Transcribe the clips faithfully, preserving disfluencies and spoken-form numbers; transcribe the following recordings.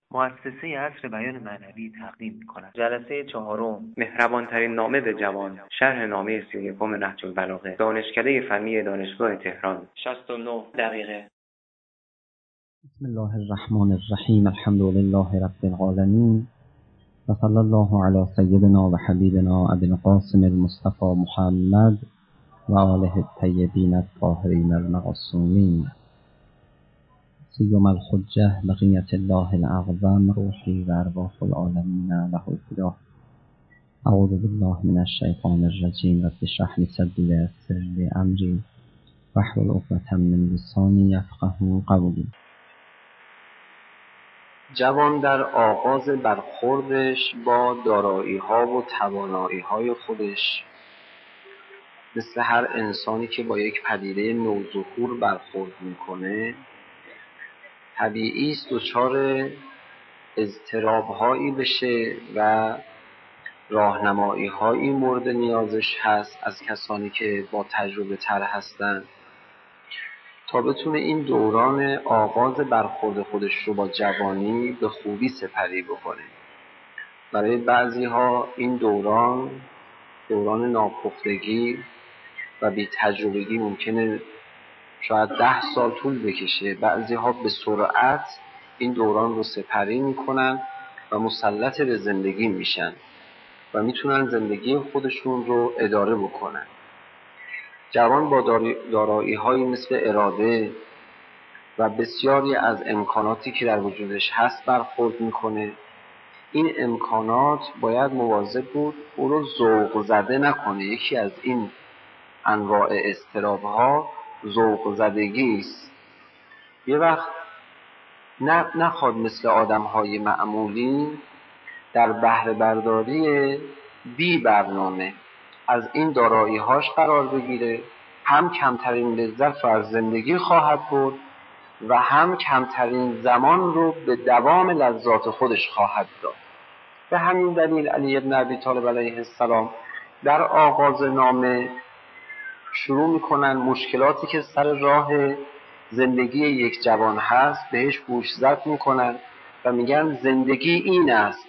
مؤسسه عصر بیان معنوی تقدیم می‌کند. جلسه چهارم، مهربان‌ترین نامه به جوان، شرح نامه سی و یکم نهج البلاغه، دانشکده فنی دانشگاه تهران، شصت و نه دقیقه. بسم الله الرحمن الرحیم، الحمد لله رب العالمین و صلی الله علی سیدنا و حبیبنا ابی القاسم المصطفى محمد و آله الطیبین الطاهرین المعصومین. سیما الحجة بقیة الله الاعظم، روحی و ارواح العالمین له الفدا. اعوذ بالله من الشیطان الرجیم، رب اشرح لی صدری و یسر لی امری واحلل عقدة من لسانی یفقهوا قولی. جوان در آغاز برخوردش با دارایی‌ها و توانایی‌های خودش مثل هر انسانی که با یک پدیده نوظهور برخورد میکنه طبیعی است دچار اضطراب‌هایی بشه و راهنمایی‌هایی مورد نیازش هست از کسانی که با تجربه تر هستن تا بتونه این دوران آغاز برخورد خودش رو با جوانی به خوبی سپری بکنه. برای بعضی ها این دوران دوران ناپختگی و بی تجربگی ممکنه شاید ده سال طول بکشه. بعضی ها به سرعت این دوران رو سپری میکنن و مسلط به زندگی میشن و میتونن زندگی خودشون رو اداره بکنن. جوان با دارایی‌هایی مثل اراده و بسیاری از امکاناتی که در وجودش هست برخورد میکنه. این امکانات باید مواظب بود او رو ذوق زده نکنه. یکی از این انواع اضطراب‌ها ذوق زدگی است. یه وقت نخواد مثل آدم‌های معمولی در بهره برداری بی برنامه از این دارایی‌هاش قرار بگیره، هم کمترین لذت رو از زندگی خواهد برد و هم کمترین زمان رو به دوام لذات خودش خواهد داد. به همین دلیل علی بن ابی طالب علیه السلام در آغاز نامه شروع میکنن مشکلاتی که سر راه زندگی یک جوان هست بهش گوشزد میکنن و میگن زندگی این است،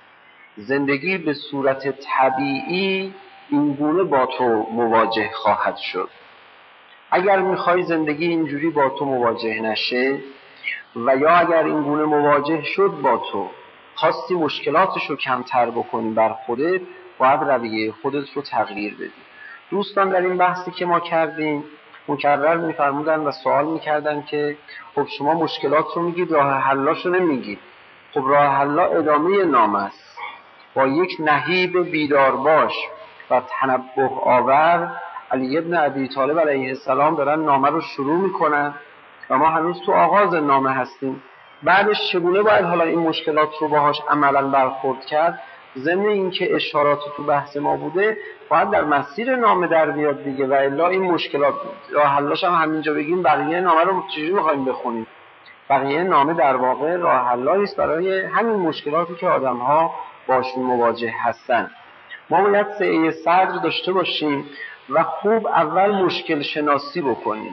زندگی به صورت طبیعی این گونه با تو مواجه خواهد شد. اگر میخوای زندگی اینجوری با تو مواجه نشه و یا اگر این گونه مواجه شد با تو خواستی مشکلاتش رو کمتر بکنی بر خودت، باید رویه خودت رو تغییر بدی. دوستان در این بحثی که ما کردیم مکرر میفرمودن و سوال میکردن که خب شما مشکلات رو میگید راه حلاش رو نمیگید. خب راه حلا ادامه نامه است. با یک نهیب بیدار باش و تنبه آور علی بن ابی طالب علیه السلام دارن نامه رو شروع میکنن و ما هنوز تو آغاز نامه هستیم. بعدش چگونه باید حالا این مشکلات رو باهاش عملا برخورد کرد؟ ضمن این که اشارات تو بحث ما بوده باید در مسیر نامه در بیاد دیگه و الا این مشکلات راه حلش هم همینجا بگیم بقیه نامه رو چجوری می‌خوایم بخونیم؟ بقیه نامه در واقع راه حلایی است برای همین مشکلاتی که آدم‌ها باشون مواجه هستن. ما باید سعی صدر داشته باشیم و خوب اول مشکل شناسی بکنیم.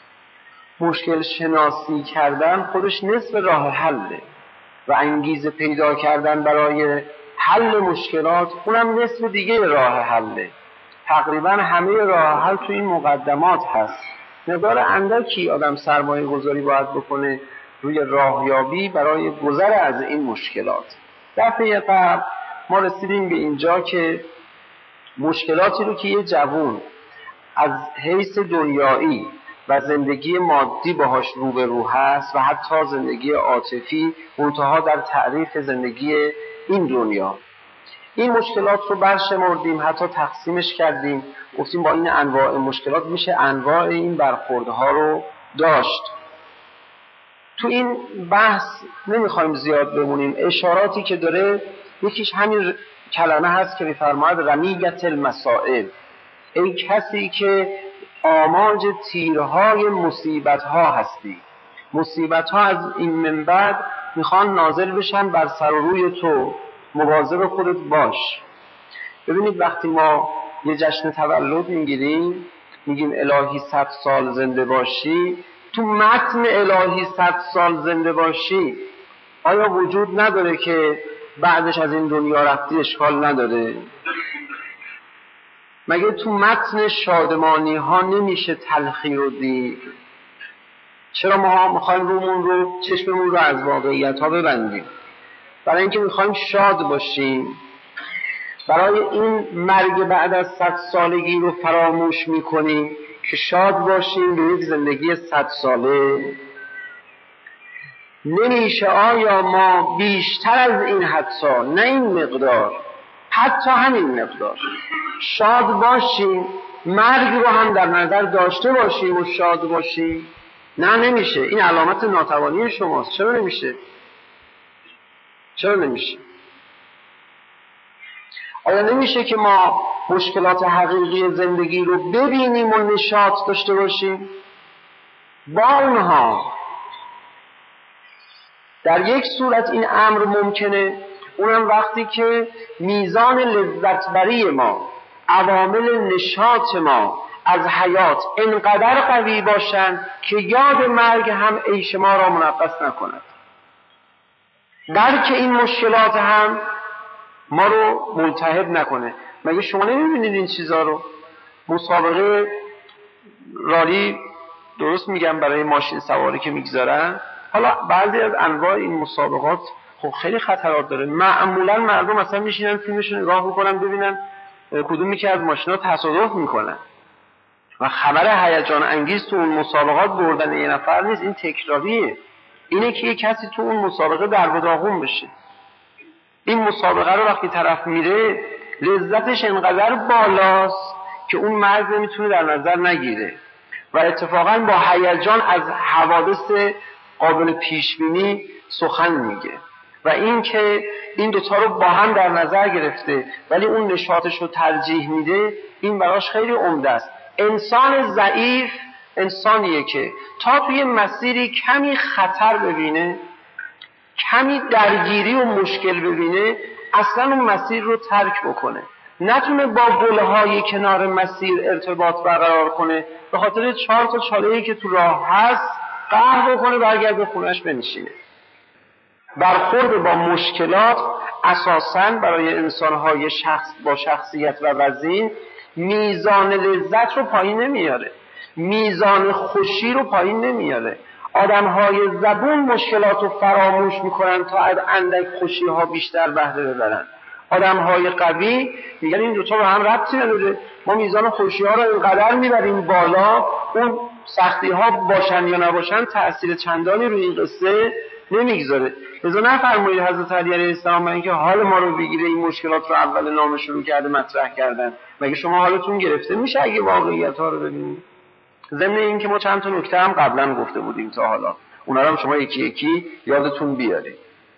مشکل شناسی کردن خودش نصف راه حله و انگیزه پیدا کردن برای حل مشکلات اونم نصف دیگه راه حله. تقریبا همه راه حل تو این مقدمات هست. مقدار اندکی آدم سرمایه گذاری باید بکنه روی راهیابی برای گذر از این مشکلات. دفعه قبل ما رسیدیم به اینجا که مشکلاتی رو که یه جوون از حیث دنیایی و زندگی مادی باهاش روبرو هست و حتی زندگی عاطفی منتها در تعریف زندگی این دنیا، این مشکلات رو برشمردیم، حتی تقسیمش کردیم، گفتیم با این انواع مشکلات میشه انواع این برخوردها رو داشت. تو این بحث نمیخوایم زیاد بمونیم. اشاراتی که داره یکیش همین کلمه هست که میفرماید رمیت المسائل، ای کسی که آماج تیرهای مصیبت‌ها هستی. مصیبت‌ها از این من بعد میخوان نازل بشن بر سر و روی تو، مواظب خودت باش. ببینید وقتی ما یه جشن تولد میگیریم میگیم الهی صد سال زنده باشی، تو متن الهی صد سال زنده باشی آیا وجود نداره که بعدش از این دنیا رفتی اشکال نداره؟ مگه تو متن شادمانی ها نمیشه تلخی رو دید؟ چرا ما میخوایم رومون رو چشممون رو از واقعیت ها ببندیم؟ برای اینکه میخوایم شاد باشیم. برای این مرگ بعد از صد سالگی رو فراموش میکنیم که شاد باشیم به یک زندگی صد ساله. نمیشه آیا ما بیشتر از این حتی، نه این مقدار، حتی همین مقدار شاد باشیم، مرگ رو هم در نظر داشته باشیم و شاد باشیم؟ نه نمیشه. این علامت ناتوانی شماست. چرا نمیشه؟ چرا نمیشه؟ آیا نمیشه که ما مشکلات حقیقی زندگی رو ببینیم و نشاط داشته باشیم با اونها؟ در یک صورت این امر ممکنه، اونم وقتی که میزان لذتبری ما، عوامل نشاط ما از حیات انقدر قوی باشن که یاد مرگ هم عیش ما را منغص نکند. درک این مشکلات هم ما رو ملتهب نکنه. مگه شما نمیبینید این چیزا رو؟ مسابقه رالی، درست میگم، برای ماشین سواری که میگذارن، حالا بعضی از انواع این مسابقات خب خیلی خطرات داره. معمولا مردم مثلا میشینن فیلمشو نگاه بکنن ببینن کدومی که از ماشینا تصادف میکنن و خبر هیجان انگیز تو اون مسابقات بردن یه نفر نیست، این تکراریه. اینه که یه کسی تو اون مسابقه در و داغون بشه. این مسابقه رو وقتی طرف میره لذتش انقدر بالاست که اون مرگ نمیتونه در نظر نگیره و اتفاقا با هیجان از حوادث قابل پیشبینی سخن میگه و این که این دوتا رو با هم در نظر گرفته ولی اون نشاطش رو ترجیح میده، این براش خیلی عمده است. انسان ضعیف انسانیه که تا توی مسیری کمی خطر ببینه، کمی درگیری و مشکل ببینه، اصلا اون مسیر رو ترک بکنه، نتونه با گلهای کنار مسیر ارتباط برقرار کنه، به خاطر چهار تا چاله‌ای که تو راه هست قهر بکنه برگرده خونش بنشینه. برخورد با مشکلات اساساً برای انسان‌های شخص با شخصیت و وزن میزان لذت رو پایین نمیاره، میزان خوشی رو پایین نمیاره. آدم‌های زبون مشکلات رو فراموش میکنن تا از اندک خوشی‌ها بیشتر بهره ببرن. آدم‌های قوی میگن این دوتا رو هم ربطی نداره، ما میزان خوشی‌ها رو اینقدر میبریم بالا، اون سختی‌ها باشن یا نباشن تأثیر چندانی روی این قصه نمیگذاره. لذا نفرمایید حضرت علی علیه السلام برای اینکه حال ما رو بگیره این مشکلات رو اول نامه شروع کرده مطرح کردن. مگه شما حالتون گرفته میشه اگه واقعیت‌ها رو ببینید؟ ضمن این که ما چند تا نکته هم قبلا گفته بودیم تا حالا، اونا رو هم شما یکی یکی یادتون بیارید.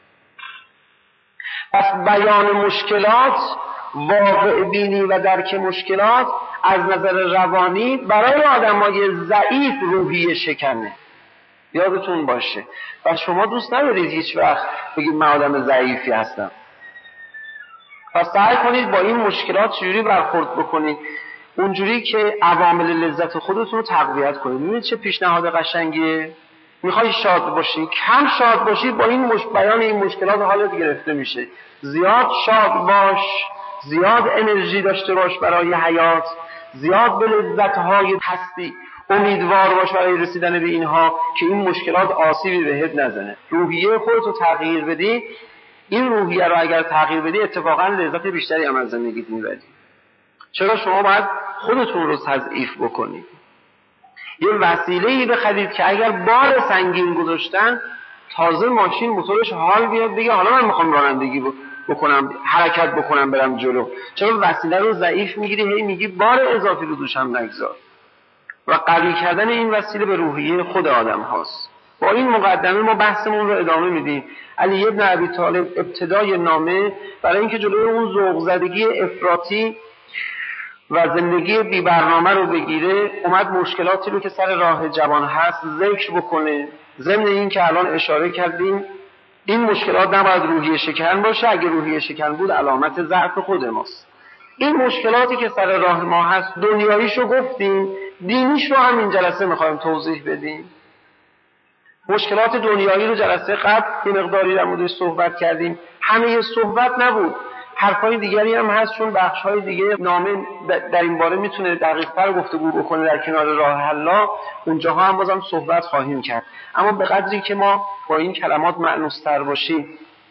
پس بیان مشکلات، واقع بینی و درک مشکلات از نظر روانی برای آدمای ضعیف روحیه شکنه. یادتون باشه. و شما دوست ندارید هیچ وقت بگید من آدم ضعیفی هستم. پس سعی کنید با این مشکلات چجوری برخورد بکنید، اونجوری که عوامل لذت خودتون رو تقویت کنید. می‌بینید چه پیشنهاد قشنگیه؟ میخوای شاد باشی، کم شاد باشی، با این مش... بیان این مشکلات حالت گرفته میشه. زیاد شاد باش، زیاد انرژی داشته باش برای حیات، زیاد به لذت‌های هستی امیدوار باش برای رسیدن به اینها که این مشکلات آسیبی بهت نزنه. روحیه خودت رو تغییر بدی، این روحیه رو اگر تغییر بدی اتفاقا لذت بیشتری هم از زندگیت میبری. چرا شما باید خودتون رو تضعیف بکنید. یه وسیله‌ای بخرید که اگر بار سنگین گذاشتن تازه ماشین موتورش حال بیاد بگه حالا من میخوام رانندگی بکنم، حرکت بکنم، برم جلو. چرا وسیله رو ضعیف میگیری، هی میگی بار اضافی رو دوشم نگذار. و قوی کردن این وسیله به روحیه خود آدم هاست. با این مقدمه ما بحثمون رو ادامه میدیم. علی ابن ابی طالب ابتدای نامه برای اینکه جلوی اون ذوق زدگی افراطی و زندگی بی برنامه رو بگیره، اومد مشکلاتی رو که سر راه جوان هست ذکر بکنه. ضمن این که الان اشاره کردیم این مشکلات نباید روحیه شکن باشه، اگه روحیه شکن بود علامت ضعف خود ماست. این مشکلاتی که سر راه ما هست دنیاییشو گفتیم، دینیش رو هم این جلسه میخوایم توضیح بدیم. مشکلات دنیایی رو جلسه قبل یه مقداری در موردش صحبت کردیم. همه صحبت نبود، حرفای دیگری هم هست، چون بخش‌های دیگه نامه در این باره میتونه دقیق‌تر گفتگو بکنه در کنار راه حلا، اونجاها هم بازم صحبت خواهیم کرد. اما به قدری که ما با این کلمات مأنوس‌تر باشیم،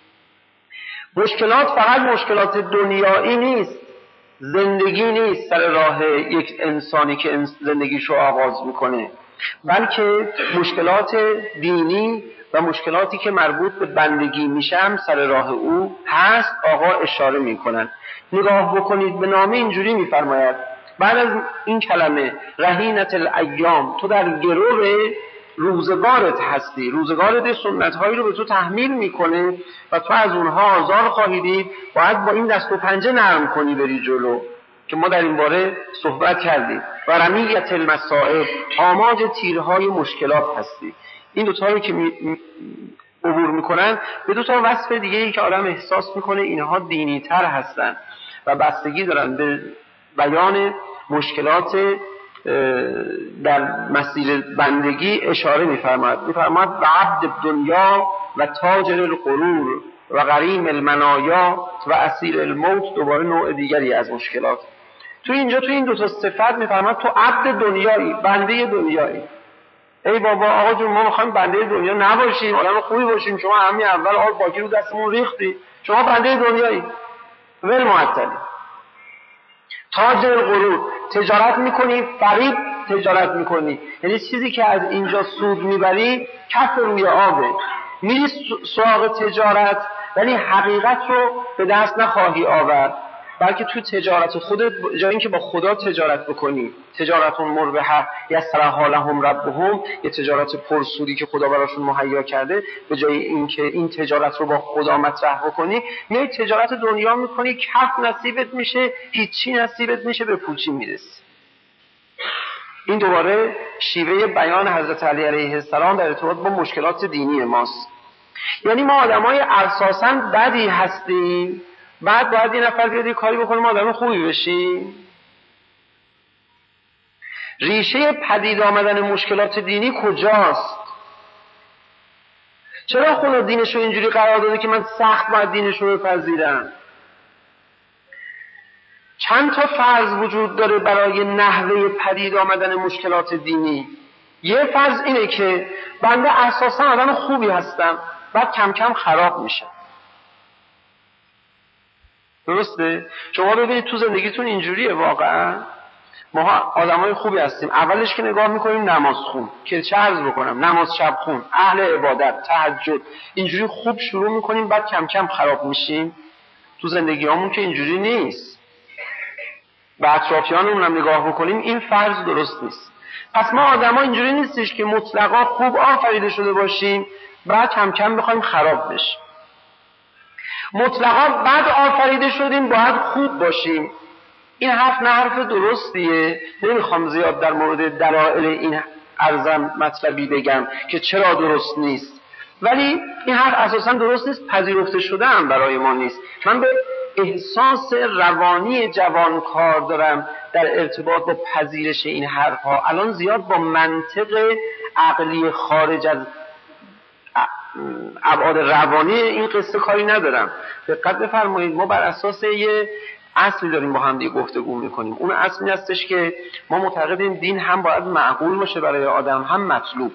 مشکلات فقط مشکلات دنیایی نیست، زندگی نیست سر راه یک انسانی که زندگیشو آغاز میکنه، بلکه مشکلات دینی و مشکلاتی که مربوط به بندگی میشه هم سر راه او هست. آقا اشاره میکنن. نگاه بکنید به نامه اینجوری میفرماید بعد از این کلمه رهینت الایام، تو در گرو روزگارت هستی، روزگارت سنت‌هایی رو به تو تحمیل میکنه و تو از اونها آزار خواهی دید، باید با این دست و پنجه نرم کنی بری جلو، که ما در این باره صحبت کردیم. و رمیت المصائب، آماج تیرهای مشکلات هستی. این دو تایی که می عبور میکنن به دو تا وصف دیگه ای که آدم احساس میکنه اینها دینی تر هستن و بستگی دارن به بیان مشکلات در مسیر بندگی اشاره میفرماید. میفرماید و عبد دنیا و تاجر الغرور و غریم المنایا و اسیر الموت، دوباره نوع دیگری از مشکلات. تو اینجا تو این دو تا صفت میفرماید تو عبد دنیایی، بنده دنیایی. ای بابا آقا جون ما میخوایم بنده دنیا نباشیم، آدم خوبی باشیم، شما همین اول آب باکی رو دستمون ریختی، شما بنده دنیایی، ول معطلی. تاجر غرور، تجارت میکنی، فریب تجارت میکنی، یعنی چیزی که از اینجا سود میبری کف روی آبه، میری سراغ تجارت ولی حقیقت رو به دست نخواهی آورد، بلکه تو تجارت خودت جای این که با خدا تجارت بکنی، تجارتون مربحه یسرها لهم ربهم، یه تجارت پرسودی که خدا براشون مهیا کرده، به جای این که این تجارت رو با خدا مطرح بکنی، میای تجارت دنیا میکنی، کف نصیبت میشه، هیچی نصیبت میشه، به پوچی میرسی. این دوباره شیوه بیان حضرت علی علیه السلام در ارتباط با مشکلات دینی ماست. یعنی ما آدمای اساساً بدی هستیم، بعد باید یه نفر بیاد یه کاری بکنه ما آدم خوبی بشیم. ریشه پدید آمدن مشکلات دینی کجاست؟ چرا خدا دینش رو اینجوری قرار داده که من سخت باید دینش رو بپذیرم؟ چند تا فرض وجود داره برای نحوه پدید آمدن مشکلات دینی. یه فرض اینه که بنده اساسا آدم خوبی هستم، بعد کم کم خراب میشه. درسته؟ شما ببینید تو زندگیتون اینجوریه واقعا. ما آدمای خوبی هستیم، اولش که نگاه میکنیم نماز خون، که چه عرض بکنم، نماز شب خون، اهل عبادت، تهجد، اینجوری خوب شروع میکنیم، بعد کم کم خراب میشیم. تو زندگیامون که اینجوری نیست. به اطرافیانمون هم نگاه بکنیم این فرض درست نیست. پس ما آدما اینجوری نیستش که مطلقا خوب آفریده شده باشیم بعد کم کم بخوایم خراب بشیم. مطلقا بد آفریده شدیم باید خوب باشیم. این حرف نه حرف درستیه. نمیخوام زیاد در مورد دلایل این عرضم مطلبی بگم که چرا درست نیست، ولی این حرف اساسا درست نیست، پذیرفته شده هم برای ما نیست. من به احساس روانی جوان کار دارم در ارتباط با پذیرش این حرفها. الان زیاد با منطق عقلی خارج از ابعاد روانی این قصه کاری ندارم. دقت بفرمایید، ما بر اساس یه اصلی داریم با هم دیگه گفتگو میکنیم. اون اصل این هستش که ما معتقدیم دین هم باید معقول باشه برای آدم، هم مطلوب.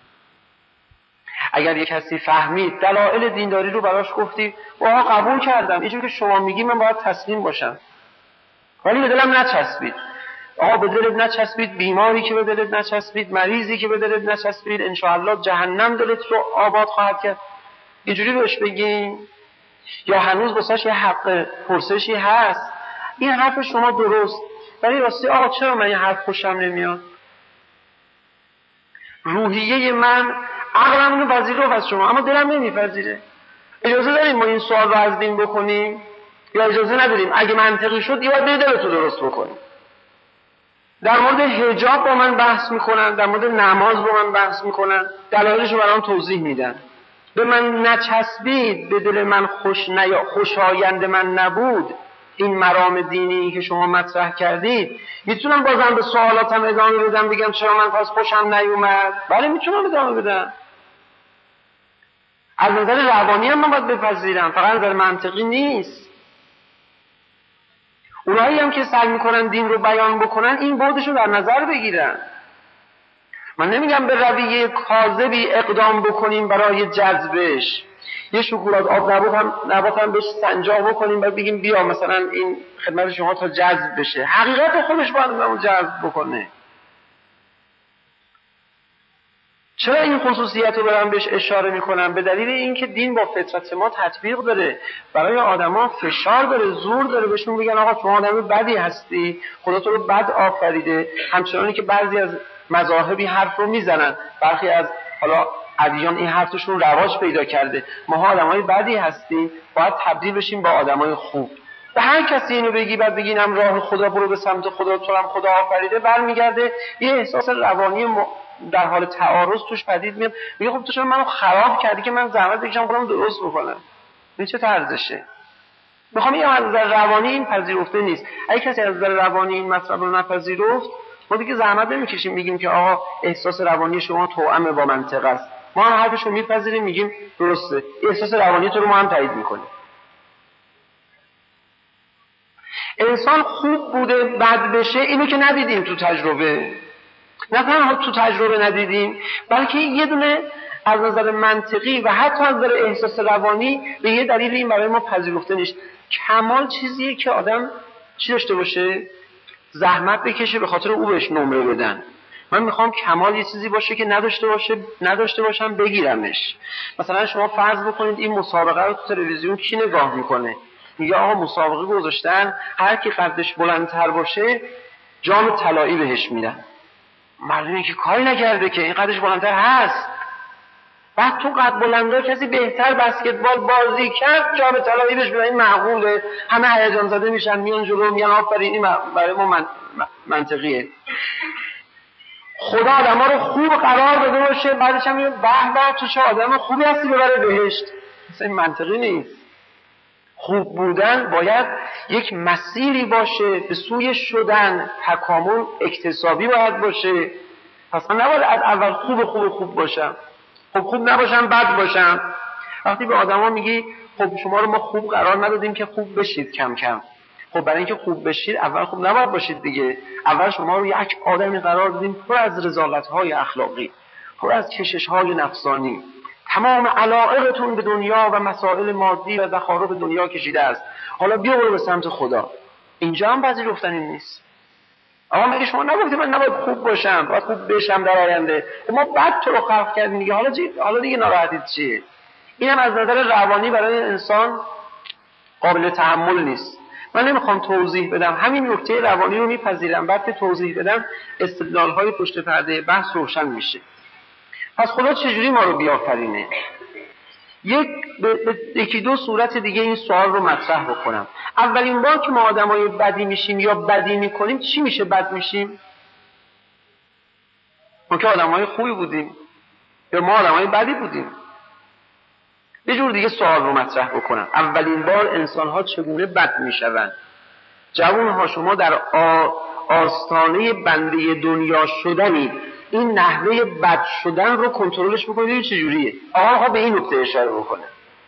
اگر یک کسی فهمید دلایل دینداری رو براش گفتی واقعا قبول کردم، اینجوری که شما میگی من باید تسلیم باشم، ولی به دلم نچسبید. آقا به دلت نچسبید، بیماری که به دلت نچسبید، مریضی که به دلت نچسبید، انشاءالله جهنم دلت رو آباد خواهد کرد، اینجوری بهش بگیم؟ یا هنوز بساش یه حق پرسشی هست؟ این حرف شما درست، ولی راستی آقا چرا من این حرف خوشم نمیاد؟ روحیه من عقلم اینو پذیره از شما اما دلم نمیپذیره. اجازه داریم ما این سوال رو از دین بکنیم یا اجازه نداریم؟ اگه منطقی شد یه باید دلتو درست بکنیم. در مورد حجاب با من بحث میکنن، در مورد نماز با من بحث میکنن، دلایلش رو برام توضیح میدن. به من نچسبید، به دل من خوش نیا خوشایند من نبود این مرام دینی که شما مطرح کردید. میتونم بازم به سوالاتم ادامه بدم، بگم چرا من پس خوشم نیومد؟ بله میتونم ادامه بدم. از نظر روانی هم من باید بپذیرم، فقط از نظر منطقی نیست. اونایی هم که سعی میکنن دین رو بیان بکنن این بعدش رو در نظر بگیرن. من نمیگم به رویه کاذبی اقدام بکنیم برای جذبش، یه شکلات آب نبات هم نبات هم بهش سنجاق بکنیم و بگیم بیا مثلا این خدمت شما تا جذب بشه. حقیقت خودش باید اون جذب بکنه. چرا این خصوصیت رو برام بهش اشاره میکنم؟ به دلیل اینکه دین با فطرت ما تطبیق داره، برای آدما فشار داره، زور داره بهشون بگن آقا شما آدم بدی هستی، خدا تو رو بد آفریده. همچنانی که بعضی از مذاهبی حرف رو میزنن، برخی از حالا ادیان این حرفشون رواج پیدا کرده، ما آدمای بدی هستیم، باید تبدیل بشیم با آدمای خوب. به هر کسی اینو بگی بعد بگینم راه خدا برو به سمت خدا، تو هم خدا آفریده، برمیگرده یه احساس روانی م... در حال تعارض توش پدید میاد. میگه خب تو چرا منو خراب کردی که من زحمت بکشم خودم درست بکنم؟ این چه طرزشه؟ میخوام این از نظر روانی این پذیرفته نیست. اگه کسی از نظر روانی این مطلب رو نپذیرفت، ما دیگه زحمت نمیکشیم میگیم که آقا احساس روانی شما توأم با منطق است. ما هم حرفش رو میپذیریم، میگیم درسته، احساس روانی تو رو ما هم تایید میکنیم. انسان خوب بوده بد بشه اینو که ندیدیم تو تجربه. نه تنها تو تجربه ندیدیم، بلکه یه دونه از نظر منطقی و حتی از نظر احساس روانی به یه دلیل این برای ما پذیرفته نیست. کمال چیزیه که آدم چی داشته باشه؟ زحمت بکشه به خاطر او بهش نمره بدن. من میخوام کمال یه چیزی باشه که نداشته باشه نداشته باشم بگیرمش. مثلا شما فرض بکنید این مسابقه رو تو تلویزیون کی نگاه میکنه؟ میگه آقا مسابقه گذاشتن، هر کی قدش بلندتر باشه جام طلایی بهش میدن. معلومه که کاری نکرده که این قدش بلندتر هست. بعد تو قد بلنده کسی بهتر بسکتبال بازی کرد جام طلایی بهش میدن. این معقوله؟ همه هیجان زده میشن میان جلو میگن آفرین، این برای ما من... منطقیه. خدا آدما رو خوب قرار داده باشه، بعدش هم میگه به به تو چه آدم خوبی هستی ببره بهشت. اصلا این منطقی نیست. خوب بودن باید یک مسیری باشه به سوی شدن، تکامل اکتسابی باید باشه. پس من نباید از اول خوب خوب خوب باشم، خب خوب نباشم بد باشم. وقتی به آدما میگی خب شما رو ما خوب قرار ندادیم که خوب بشید کم کم، خب برای اینکه خوب بشید اول خوب نباید باشید دیگه. اول شما رو یک آدمی قرار دادیم پر از رذالت‌های اخلاقی، پر از کشش‌های نفسانی، تمام علایقتون به دنیا و مسائل مادی و زخارف دنیا کشیده است. حالا بیا برو به سمت خدا. اینجا هم پذیرفتنی نیست. آقا مگه شما نگفتید من نباید خوب باشم، باید خوب بشم در آینده؟ ما بعد تو رو خلق کردیم دیگه، حالا چی؟ حالا دیگه ناراحتید چیه؟ اینم از نظر روانی برای انسان قابل تحمل نیست. من نمیخوام توضیح بدم، همین نکته روانی رو میپذیرم، بعد که توضیح بدم استدلال‌های پشت پرده بحث روشن میشه. پس خدا چجوری ما رو بیافرینه؟ یک یکی دو صورت دیگه این سوال رو مطرح بکنم. اولین بار که ما آدمای بدی میشیم یا بدی میکنیم چی میشه بد میشیم؟ ما که آدمای خوبی بودیم یا ما آدمای بدی بودیم؟ یه جور دیگه سوال رو مطرح بکنم. اولین بار انسان‌ها چگونه بد میشوند؟ جوان‌ها شما در آ... آستانه بنده دنیا شدنید، این نحوه بد شدن رو کنترلش بکنید چجوریه؟ آقا ها به این نکته اشاره بکنه.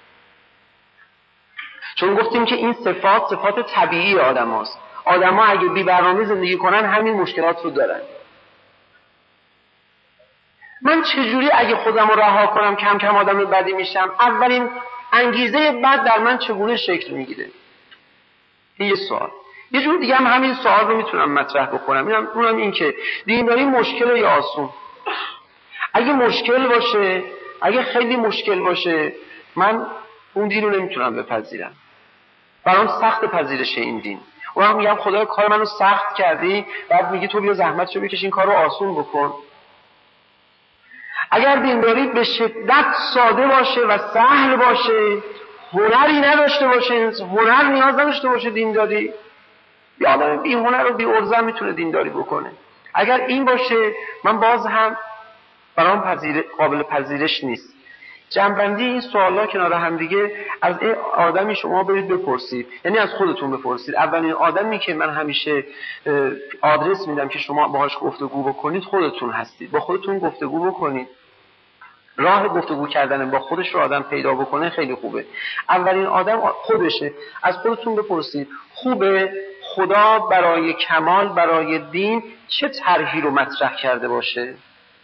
چون گفتیم که این صفات صفات طبیعی آدم هاست. آدم ها اگه بی برنامه زندگی کنن همین مشکلات رو دارن. من چجوری اگه خودم رو رها کنم کم کم آدم بدی میشم؟ اولین انگیزه بد در من چگونه شکل میگیره؟ این یه سوال. یه جور دیگه هم همین سوال رو میتونم مطرح بکنم. اینم اونم این که دینداری مشکل یا آسون؟ اگه مشکل باشه، اگه خیلی مشکل باشه، من اون دین رو نمیتونم بپذیرم. برام سخت پذیرش این دین. اونم میگم خدای کار منو سخت کردی، بعد میگی تو بیا زحمتشو بکش این کارو آسون بکن. اگر دینداری به شدت ساده باشه و سهل باشه، هنری نداشته باشه، هنر نیاز نداشته باشه دینداری، یه آدم بی هنر و بی ارزه میتونه دینداری بکنه. اگر این باشه من باز هم برام پذیر... قابل پذیرش نیست. جنبندی این سوالا کنار هم دیگه از این آدمی شما برید بپرسید، یعنی از خودتون بپرسید. اولین آدمی که من همیشه آدرس میدم که شما باهاش گفتگو بکنید خودتون هستید. با خودتون گفتگو بکنید. راه گفتگو کردن با خودش رو آدم پیدا بکنه خیلی خوبه. اولین آدم خودشه. از خودتون بپرسید خوبه خدا برای کمال، برای دین چه طرحی رو مطرح کرده باشه؟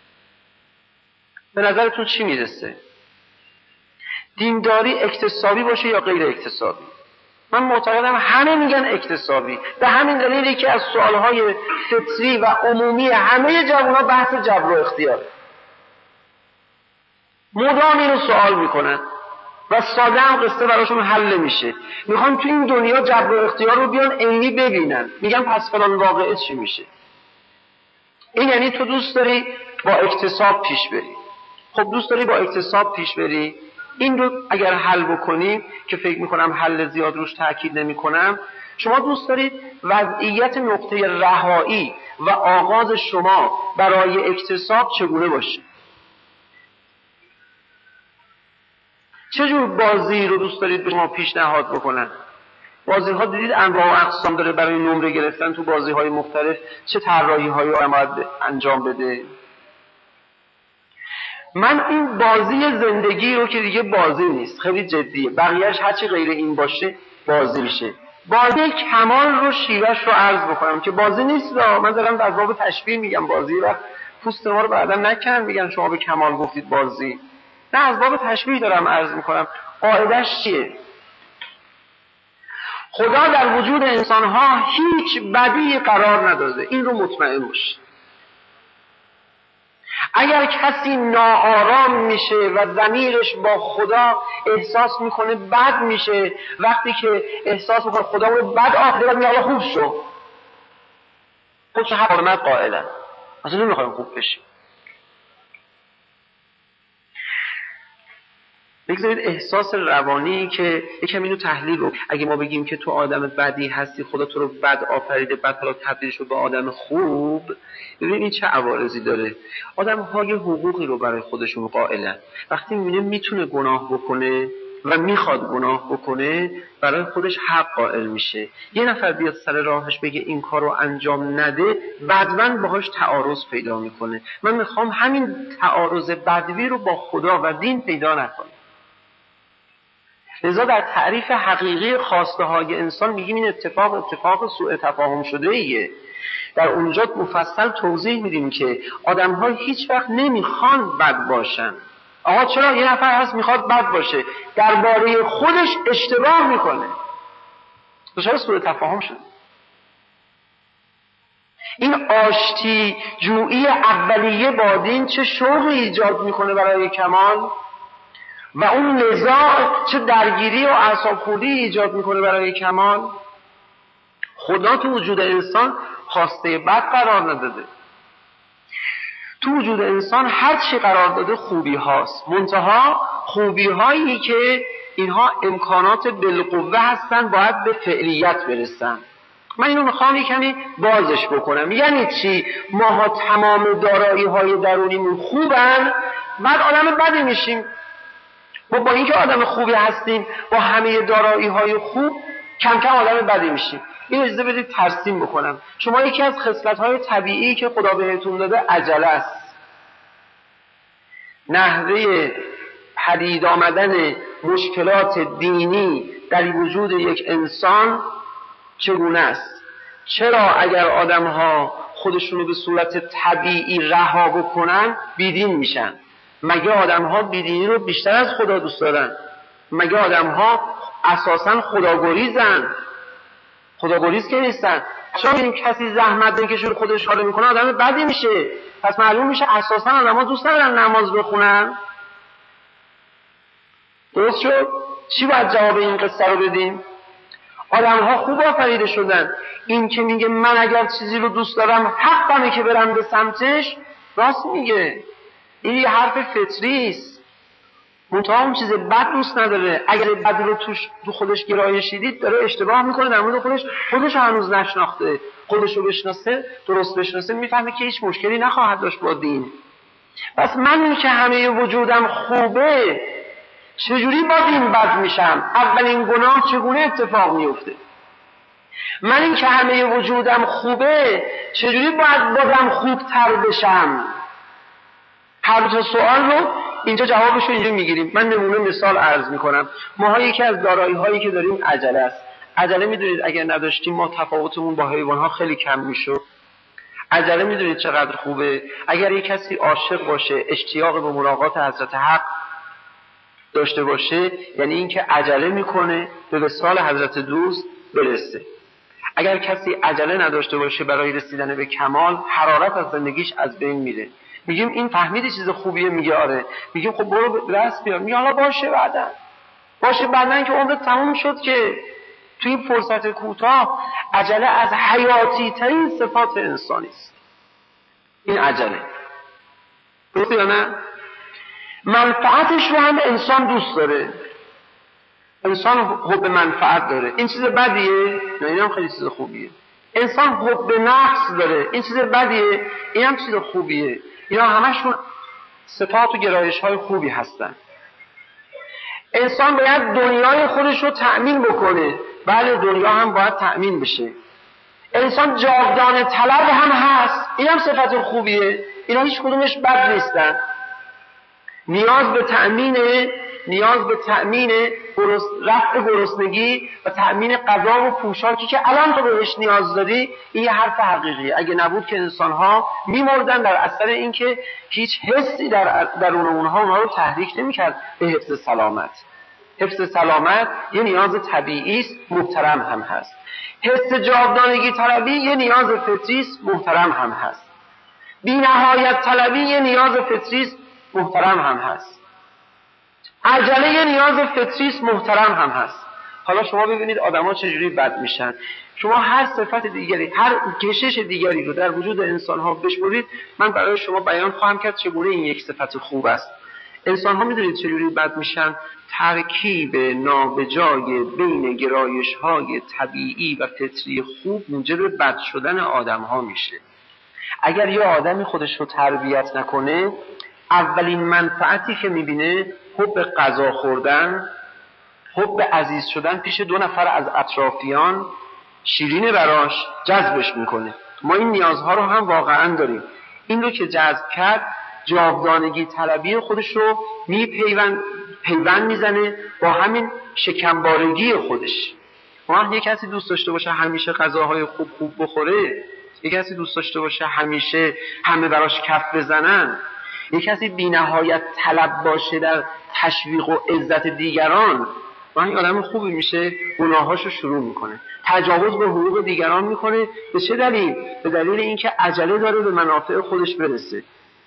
به نظرتون چی میرسه؟ دینداری اکتسابی باشه یا غیر اکتسابی؟ من معتقدم همه میگن اکتسابی. به همین دلیلی که از سوالهای فطری و عمومی همه جوونا بحث جبر و اختیاره. مدام اینو سوال میکنن و ساده هم قصه براشون حل میشه. میخوان تو این دنیا جبر و اختیار رو بیان عینی ببینن. میگن پس فلان واقعه چی میشه؟ این یعنی تو دوست داری با اکتساب پیش بری. خب دوست داری با اکتساب پیش بری، این رو اگر حل بکنیم که فکر میکنم حل زیاد روش تاکید نمی کنم، شما دوست دارید وضعیت نقطه رهایی و آغاز شما برای اکتساب چگونه باشه؟ چجور بازی رو دوست دارید به شما پیشنهاد بکنن؟ بازی ها دیدید انواع و اقسام داره. برای نمره گرفتن تو بازی های مختلف چه طراحی هایی رو باید انجام بده. من این بازی زندگی رو که دیگه بازی نیست، خیلی جدیه، بقیهش هرچی غیر این باشه بازی میشه. بازی کمال رو شیوهش رو عرض بکنم که بازی نیست. من دارم در باب تشبیه میگم بازی و پوست ما رو بعدا نکن میگن شما به کمال گفتید بازی. نه، از باب تشبیه دارم عرض میکنم. قاعدش چیه؟ خدا در وجود انسانها هیچ بدی قرار نداده، این رو مطمئن باش. اگر کسی ناآرام میشه و ضمیرش با خدا احساس میکنه بد میشه، وقتی که احساس میکنه خدا رو بد آخره میگه خوب شو، خودش حرمت قائلن، اصلا نمیخوایم خوب بشیم. بگذارید احساس روانی که یکم اینو تحلیل رو، اگه ما بگیم که تو آدم بدی هستی، خدا تو رو بد آفریده، بعد حالا تبدیل شد به آدم خوب، ببین این چه عوارضی داره. آدم ها یه حقوقی رو برای خودشون قائلن. وقتی میبینه میتونه گناه بکنه و میخواد گناه بکنه، برای خودش حق قائل میشه. یه نفر بیاد سر راهش بگه این کار رو انجام نده، بدون باهاش تعارض پیدا میکنه. من میخوام همین تعارض بدوی رو با خدا و دین پیدا نکنه. لذا در تعریف حقیقی خواسته های انسان میگیم این اتفاق اتفاق سوء تفاهم شده ایه. در اونجا مفصل توضیح میدیم که آدم ها هیچ وقت نمیخوان بد باشن. آقا چرا یه نفر هست میخواد بد باشه، درباره خودش اشتباه میکنه، دچار سوء تفاهم شده. این آشتی جویی اولیه با دین چه شوقی ایجاد میکنه برای کمال، و اون نزاع چه درگیری و اعصاب خوردی ایجاد میکنه برای کمال. خدا تو وجود انسان خواسته بد قرار نداده. تو وجود انسان هر چی قرار داده خوبی هاست، منتها خوبی هایی که اینها امکانات بالقوه هستن باید به فعلیت برسن. من اینو میخوام یک کمی بازش بکنم. یعنی چی؟ ماها تمام دارایی های درونیمون خوبن، بعد آدم بدی میشیم. ما با اینکه آدم خوبی هستیم، با همه دارایی های خوب، کم کم آدم بدی میشیم. این اجازه بدید ترسیم بکنم. شما یکی از خصلت‌های طبیعی که خدا بهتون داده عجله است. نحوه پدید آمدن مشکلات دینی در وجود یک انسان چگونه است؟ چرا اگر آدم‌ها خودشونو به صورت طبیعی رها بکنن بیدین میشن؟ مگه آدم‌ها بیدینی رو بیشتر از خدا دوست دارن؟ مگه آدم‌ها اساساً خداگریزن؟ خداگریز که نیستن. چون این کسی زحمت بکشه خودش کار میکنه آدم بدی میشه. پس معلوم میشه اساساً آدم‌ها دوست ندارن نماز بخونن. درست شد؟ چی باید جواب این قصه رو بدیم؟ آدم‌ها خوب آفریده شدن. این که میگه من اگر چیزی رو دوست دارم حقمه که برم به سمتش، راست میگه. این یه حرف فطری است. منتها اون چیز بد دوست نداره. اگر بد رو توش تو خودش گرایش دیدید، داره اشتباه میکنه در مورد خودش. خودش هنوز نشناخته. خودش رو بشناسه، درست بشناسه، میفهمه که هیچ مشکلی نخواهد داشت با دین. پس من این که همه وجودم خوبه، چجوری با دین بد میشم؟ اولین گناه چگونه اتفاق میفته؟ من این که همه وجودم خوبه، چجوری باید بازم خوبتر بشم؟ هر دو سوال رو اینجا جوابش رو اینجا میگیریم. من نمونه مثال عرض میکنم. ماها یکی از دارایی هایی که داریم عجله است. عجله میدونید اگر نداشتیم ما تفاوتمون با حیوان ها خیلی کم میشد. عجله میدونید چقدر خوبه. اگر یک کسی عاشق باشه، اشتیاق به ملاقات حضرت حق داشته باشه، یعنی اینکه عجله میکنه به وصال حضرت دوست برسه. اگر کسی عجله نداشته باشه برای رسیدن به کمال، حرارت از زندگیش از بین میره. میگیم این فهمیدی چیز خوبیه؟ میگه آره. میگیم خب برو دست بیار. میگه حالا باشه بعدا. باشه بعدا که عمرت تموم شد که. توی این فرصت کوتاه عجله از حیاتی ترین صفات انسانی است. این عجله. درسته یا نه؟ منفعتش رو هم انسان دوست داره. انسان حب منفعت داره. این چیز بدیه؟ نه، این هم خیلی چیز خوبیه. انسان حب نفس داره. این چیز بدیه؟ این هم چیز خوبیه. اینا همشون صفات و گرایش های خوبی هستن. انسان باید دنیای خودش رو تأمین بکنه. بله دنیا هم باید تأمین بشه. انسان جاودانه طلب هم هست. این هم صفت خوبیه. اینا هیچ کدومش بد نیستن. نیاز به تأمین نیاز به تأمین رفع گرسنگی و تأمین غذا و پوشاکی که الان تو بهش نیاز داری، این یه حرف حقیقیه. اگه نبود که انسان‌ها می‌مردن در اثر اینکه هیچ حسی در درون اونها اونها رو تحریک نمی‌کرد به حفظ سلامت. حفظ سلامت یه نیاز طبیعی است، محترم هم هست. حس جاودانگی طلبی یه نیاز فطری است، محترم هم هست. بی‌نهایت طلبی یه نیاز فطری است، محترم هم هست. عجله یه نیاز فطری است، محترم هم هست. حالا شما ببینید آدم‌ها چجوری بد میشن. شما هر صفت دیگری، هر کشش دیگری رو در وجود انسان‌ها بشمرید، من برای شما بیان خواهم کرد چگونه این یک صفت خوب است. انسان‌ها میدونید چجوری بد میشن؟ ترکیب نابجای بین گرایش‌های طبیعی و فطری خوب موجب بد شدن آدم‌ها میشه. اگر یه آدمی خودش رو تربیت نکنه، اولین منفعتی که میبینه حب غذا خوردن، حب عزیز شدن پیش دو نفر از اطرافیان شیرینه براش، جذبش میکنه. ما این نیازها رو هم واقعا داریم. این رو که جذب کرد، جاودانگی طلبی خودش رو میپیوند پیوند میزنه با همین شکمبارگی خودش. ما یک کسی دوست داشته باشه همیشه غذاهای خوب خوب بخوره، یک کسی دوست داشته باشه همیشه همه براش کف بزنن، یک کسی بی‌نهایت طلب باشه در تشویق و عزت دیگران، و این آدم خوبی میشه، گناهاشو شروع میکنه، تجاوز به حقوق دیگران میکنه. به چه دلیل؟ به دلیل اینکه عجله داره به منافع خودش برسه.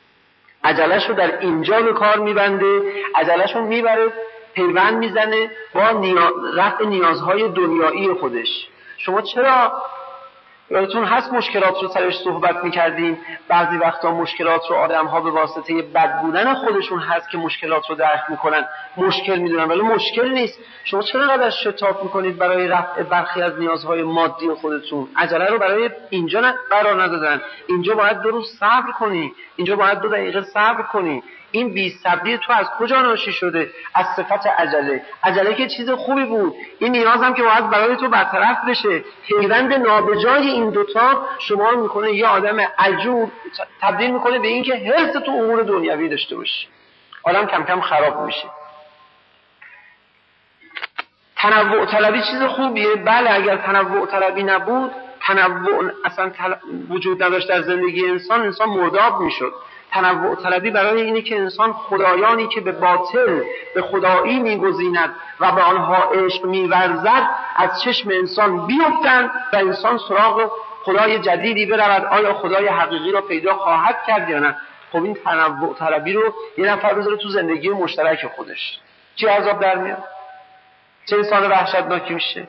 عجله‌شو در اینجا به کار میبنده، عجله‌شو میبره پیوند میزنه با نیاز، رفع نیازهای دنیایی خودش. شما چرا یادتون هست مشکلات رو سرش صحبت میکردیم؟ بعضی وقتا مشکلات رو آدم ها به واسطه بد بودن خودشون هست که مشکلات رو درک میکنن، مشکل میدونن، ولی مشکل نیست. شما چرا قدر شتاب میکنید برای رفع برخی از نیازهای مادی خودتون؟ عجله رو برای اینجا قرار ندادن. اینجا باید دو روز صبر کنی، اینجا باید دو دقیقه صبر کنی. این بی صبری تو از کجا ناشی شده؟ از صفت عجله. عجله که چیز خوبی بود، این نیازم که باید برای تو برطرف بشه. پیوند نابجای این دوتا شما رو میکنه یه آدم عجول، تبدیل میکنه به این که حرص تو امور دنیوی داشته باشی. آدم کم کم خراب میشه. تنوع طلبی چیز خوبیه، بله. اگر تنوع طلبی نبود، تنوع اصلا تل... وجود نداشت در زندگی انسان، انسان مرداب میشد. تنوع طلبی برای اینه که انسان خدایانی که به باطل به خدایی میگزیند و به آنها عشق میورزد از چشم انسان بیفتند و انسان سراغ خدای جدیدی برود. آیا خدای حقیقی را پیدا خواهد کرد یا نه؟ خب این تنوع طلبی رو یه نفر بذاره تو زندگی مشترک خودش، چه عذاب در میاد، چه انسان وحشتناکی میشه.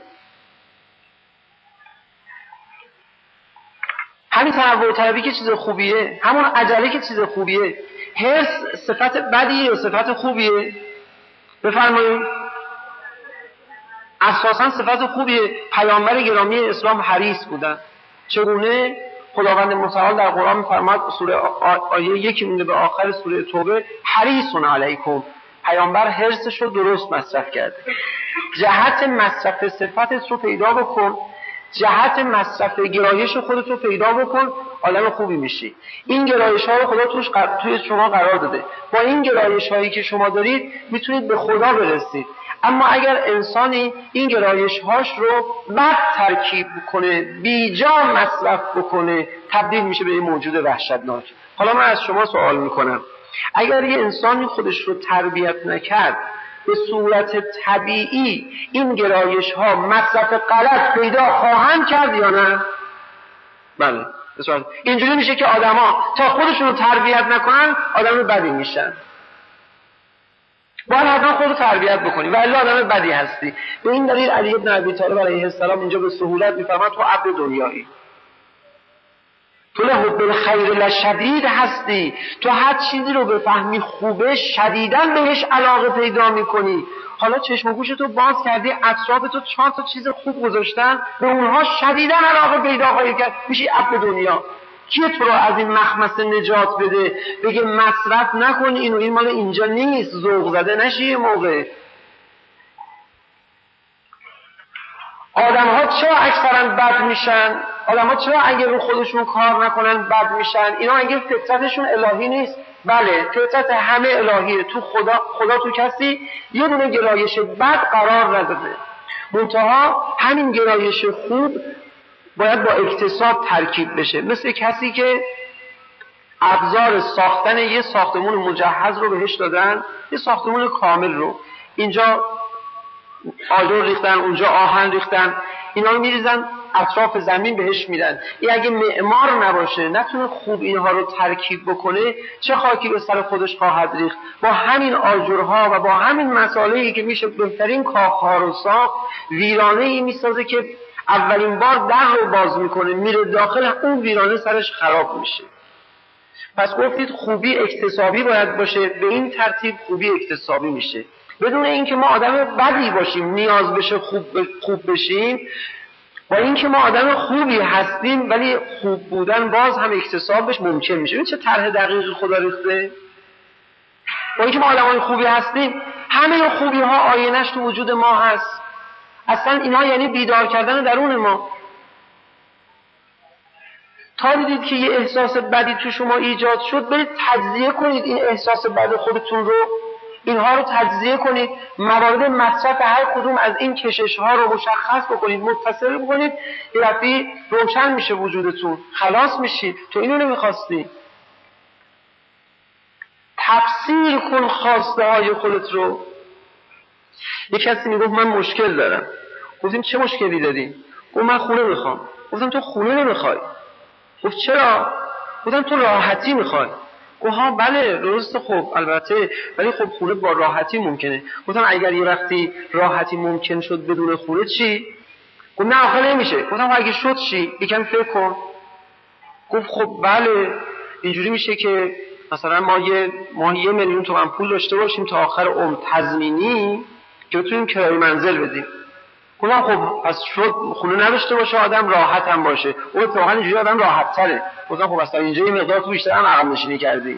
همین تنوع طلبی که چیز خوبیه، همون عجله که چیز خوبیه. حرص صفت بدیه یا صفت خوبیه؟ بفرمایید. اساساً صفت خوبیه. پیامبر گرامی اسلام حریص بودن. چگونه؟ خداوند متعال در قرآن می‌فرماید، سوره آیه یکی مونده به آخر سوره توبه، حریصون علیکم. پیامبر حرصش رو درست مصرف کرده. جهت مصرف صفتت رو پیدا بکن، جهت مصرف گرایش خودت رو پیدا بکن، آدم خوبی میشی. این گرایش ها رو خدا توش قر... توی شما قرار داده. با این گرایش هایی که شما دارید میتونید به خدا برسید. اما اگر انسانی این گرایش هاش رو بد ترکیب بکنه، بیجا مصرف بکنه، تبدیل میشه به یه موجود وحشتناک. حالا من از شما سوال میکنم، اگر یه انسانی خودش رو تربیت نکرد، به صورت طبیعی این گرایش ها مصرف غلط پیدا خواهند کرد یا نه؟ بله. اینجوری میشه که آدما تا خودشون رو تربیت نکنن آدم بدی میشن. باید حتما خود رو تربیت بکنی و الا آدم بدی هستی. به این دلیل علی بن ابی طالب علیه السلام اینجا به سهولت میفرماد تو عبد دنیایی، تو لحب الخیر لشدید هستی، تو هر چیزی رو بفهمی خوبه شدیداً بهش علاقه پیدا میکنی. حالا چشم و گوشتو باز کردی، اطرافتو چهار تا چیز خوب گذاشتن، به اونها شدیداً علاقه پیدا خواهی کرد، میشی عبد دنیا. کیه تو رو از این مخمسه نجات بده بگه مصرف نکن اینو، این مال اینجا نیست، ذوق زده نشی یه موقع. آدم ها چرا اکثرا بد میشن؟ آدم ها چرا اگه رو خودشون کار نکنن بد میشن؟ اینا اگه فطرتشون الهی نیست؟ بله، فطرت همه الهیه. تو خدا خدا تو کسی یه دونه گرایش بد قرار نداده. منتها همین گرایش خوب باید با اکتساب ترکیب بشه. مثل کسی که ابزار ساختن یه ساختمون مجهز رو بهش دادن، یه ساختمون کامل رو، اینجا آجر ریختن، اونجا آهن ریختن، اینا رو میریزن اطراف زمین بهش میدن. این اگه معمار نباشه، نتونه خوب اینها رو ترکیب بکنه، چه خاکی به سر خودش خواهد ریخت؟ با همین آجرها و با همین مساله‌ای که میشه بهترین کاخ‌ها رو ساخت، ویرانه‌ای میسازه که اولین بار در رو باز میکنه، میره داخل، اون ویرانه سرش خراب میشه. پس گفتید خوبی اکتسابی باید باشه، به این ترتیب خوبی اکتسابی میشه. بدون اینکه ما آدم بدی باشیم نیاز بشه خوب خوب بشیم، با اینکه ما آدم خوبی هستیم ولی خوب بودن باز هم اکتسابش ممکن میشه. این چه طرح دقیقی خدا ریخته؟ با اینکه ما آدمای خوبی هستیم، همه خوبی ها آینش تو وجود ما هست. اصلا اینا یعنی بیدار کردن درون ما. تا دیدید که یه احساس بدی تو شما ایجاد شد، برید تجزیه کنید این احساس بد خودتون رو، اینها رو تجزیه کنید، موارد مصرف هر کدوم از این کشش ها رو مشخص بکنید، متصل بکنید، یه دفعه روشن میشه وجودتون، خلاص میشید. تو اینو نمیخواستی. تفسیر کن خواسته های خودت رو. یه کسی میگفت من مشکل دارم. گفتیم چه مشکلی داری؟ گفت من خونه میخوام. گفتم تو خونه نمیخوای. گفت چرا؟ گفتم تو راحتی میخوای. گفت ها بله درسته، خب البته، ولی خب خونه با راحتی ممکنه. گفتم اگر یه وقتی راحتی ممکن شد بدون خونه چی؟ گفت نه آخه نمیشه. گفتم اگه شد چی؟ یکم فکر کن. گفت خب بله اینجوری میشه که مثلا ما یه ماهی یه میلیون تومان پول داشته باشیم تا آخر عمر تضمینی که بتونیم کرایه منزل بدیم. گفتم خب پس شد خونه نداشته باشه آدم راحت هم باشه. اون واقعا اینجوری آدم راحت تره. گفتم خب اصلا اینجا یه مقدار تو بیشتر هم عقب نشینی کردی.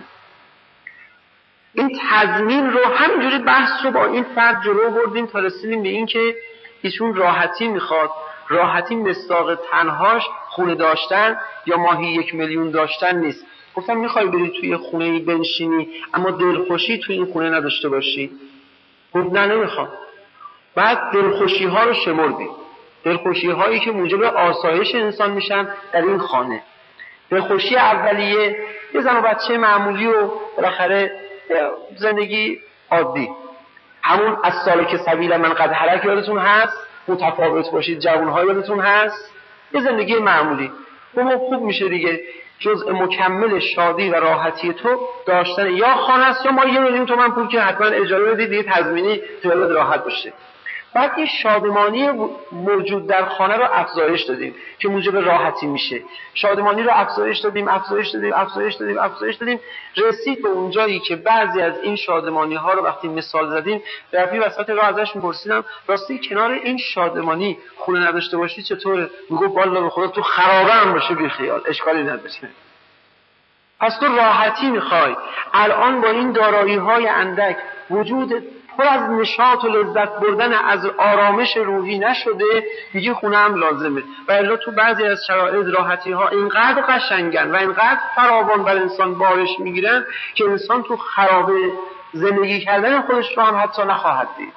این تضمین رو همینجوری بحث رو با این فرد جلو بردیم تا رسیدیم به این که ایشون راحتی میخواد. راحتی مصداق تنهاش خونه داشتن یا ماهی یک میلیون داشتن نیست. گفتم میخوای بری توی خونه بنشینی اما دلخوشی توی این خونه نداشته باشی؟ گفت نه نمیخوام. بعد دلخوشی ها رو شمردیم، دلخوشی هایی که موجب آسایش انسان میشن در این خانه. دلخوشی اولیه یه زن و بچه معمولی و بالاخره زندگی عادی، همون از سالک سبیل من قد هلک یادتون هست، متفاوت باشید جوان‌ها یادتون هست، یه زندگی معمولی. اون خوب میشه دیگه. جزء مکمل شادی و راحتی تو داشتن یا خانه است یا ما یه میلیون تومان پول که حتما اجاره بدید دیگه تضمینی خیالت راحت باشه. بعد این شادمانی موجود در خانه رو افزایش دادیم که موجب راحتی میشه. شادمانی رو افزایش دادیم افزایش دادیم افزایش دادیم افزایش دادیم رسید به اونجایی که بعضی از این شادمانی ها رو وقتی مثال زدیم رفی وسط راه ازش میپرسیدم راستی کنار این شادمانی خونه نداشته باشی چطوره؟ میگفت والله به خدا تو خرابه هم باشه بی خیال اشکالی نداره. پس تو راحتی میخوای. الان با این دارایی های اندک وجود پر از نشاط و لذت بردن از آرامش روحی نشده، دیگه خونه هم لازمه. و الا تو بعضی از شرایط راحتی ها اینقدر قشنگن و اینقدر فراوان بر انسان بارش میگیرن که انسان تو خرابه زندگی کردن خودش رو هم حتی نخواهد دید.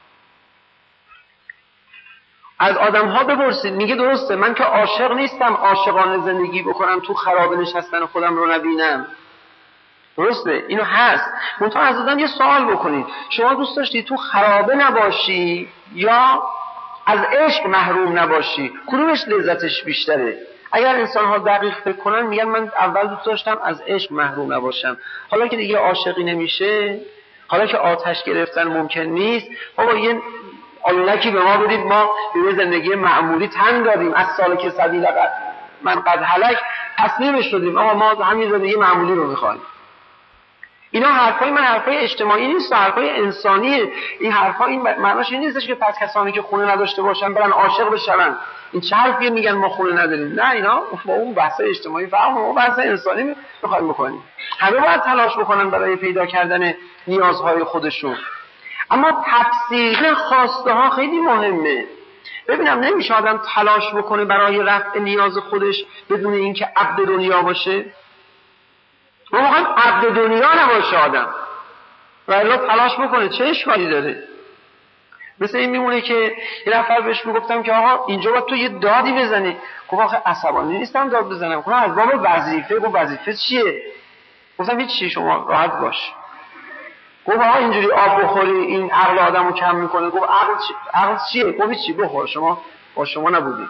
از آدم ها بپرسید، میگه درسته من که عاشق نیستم عاشقانه زندگی بکنم تو خرابه نشستن خودم رو نبینم، درسته اینو هست. منتها از آدم یه سوال بکنید، شما دوست داشتی تو خرابه نباشی یا از عشق محروم نباشی؟ کدومش لذتش بیشتره؟ اگر انسان ها دقیق فکر کنن میگن من اول دوست داشتم از عشق محروم نباشم، حالا که دیگه عاشقی نمیشه، حالا که آتش گرفتن ممکن نیست، بابا یه آلونکی به ما بدید ما به زندگی معمولی تن دادیم، از سال که سبیل من قد هلک تسلیم شدیم، اما ما همین زندگی معمولی رو میخوایم. اینا حرفای من حرفای اجتماعی نیست، حرفای انسانیه. این حرفا این معناش این نیستش که پس کسانی که خونه نداشته باشن برن عاشق بشن. این چه حرفیه میگن ما خونه نداریم؟ نه، اینا با اون بحث اجتماعی فرق، ما بحث انسانی میخوایم بکنیم. همه باید تلاش بکنن برای پیدا کردن نیازهای خودشون. اما تفسیر خواسته ها خیلی مهمه. ببینم نمیشه آدم تلاش بکنه برای رفع نیاز خودش بدون اینکه عبد دنیا باشه؟ ما میخوایم عبد دنیا نباشه آدم و الا تلاش بکنه، چه اشکالی داره؟ مثل این میمونه که یه نفر بهش میگفتم که آقا اینجا باید تو یه دادی بزنی. گفت آخه عصبانی نیستم داد بزنم. گفتم از باب وظیفه. گفت وظیفه چیه؟ گفتم هیچ چی، شما راحت باش. گفت آقا اینجوری آب بخوری این عقل آدمو کم میکنه. گفت عقل چی؟ عقل چیه؟ گفت چی بخور، شما با شما نبودی.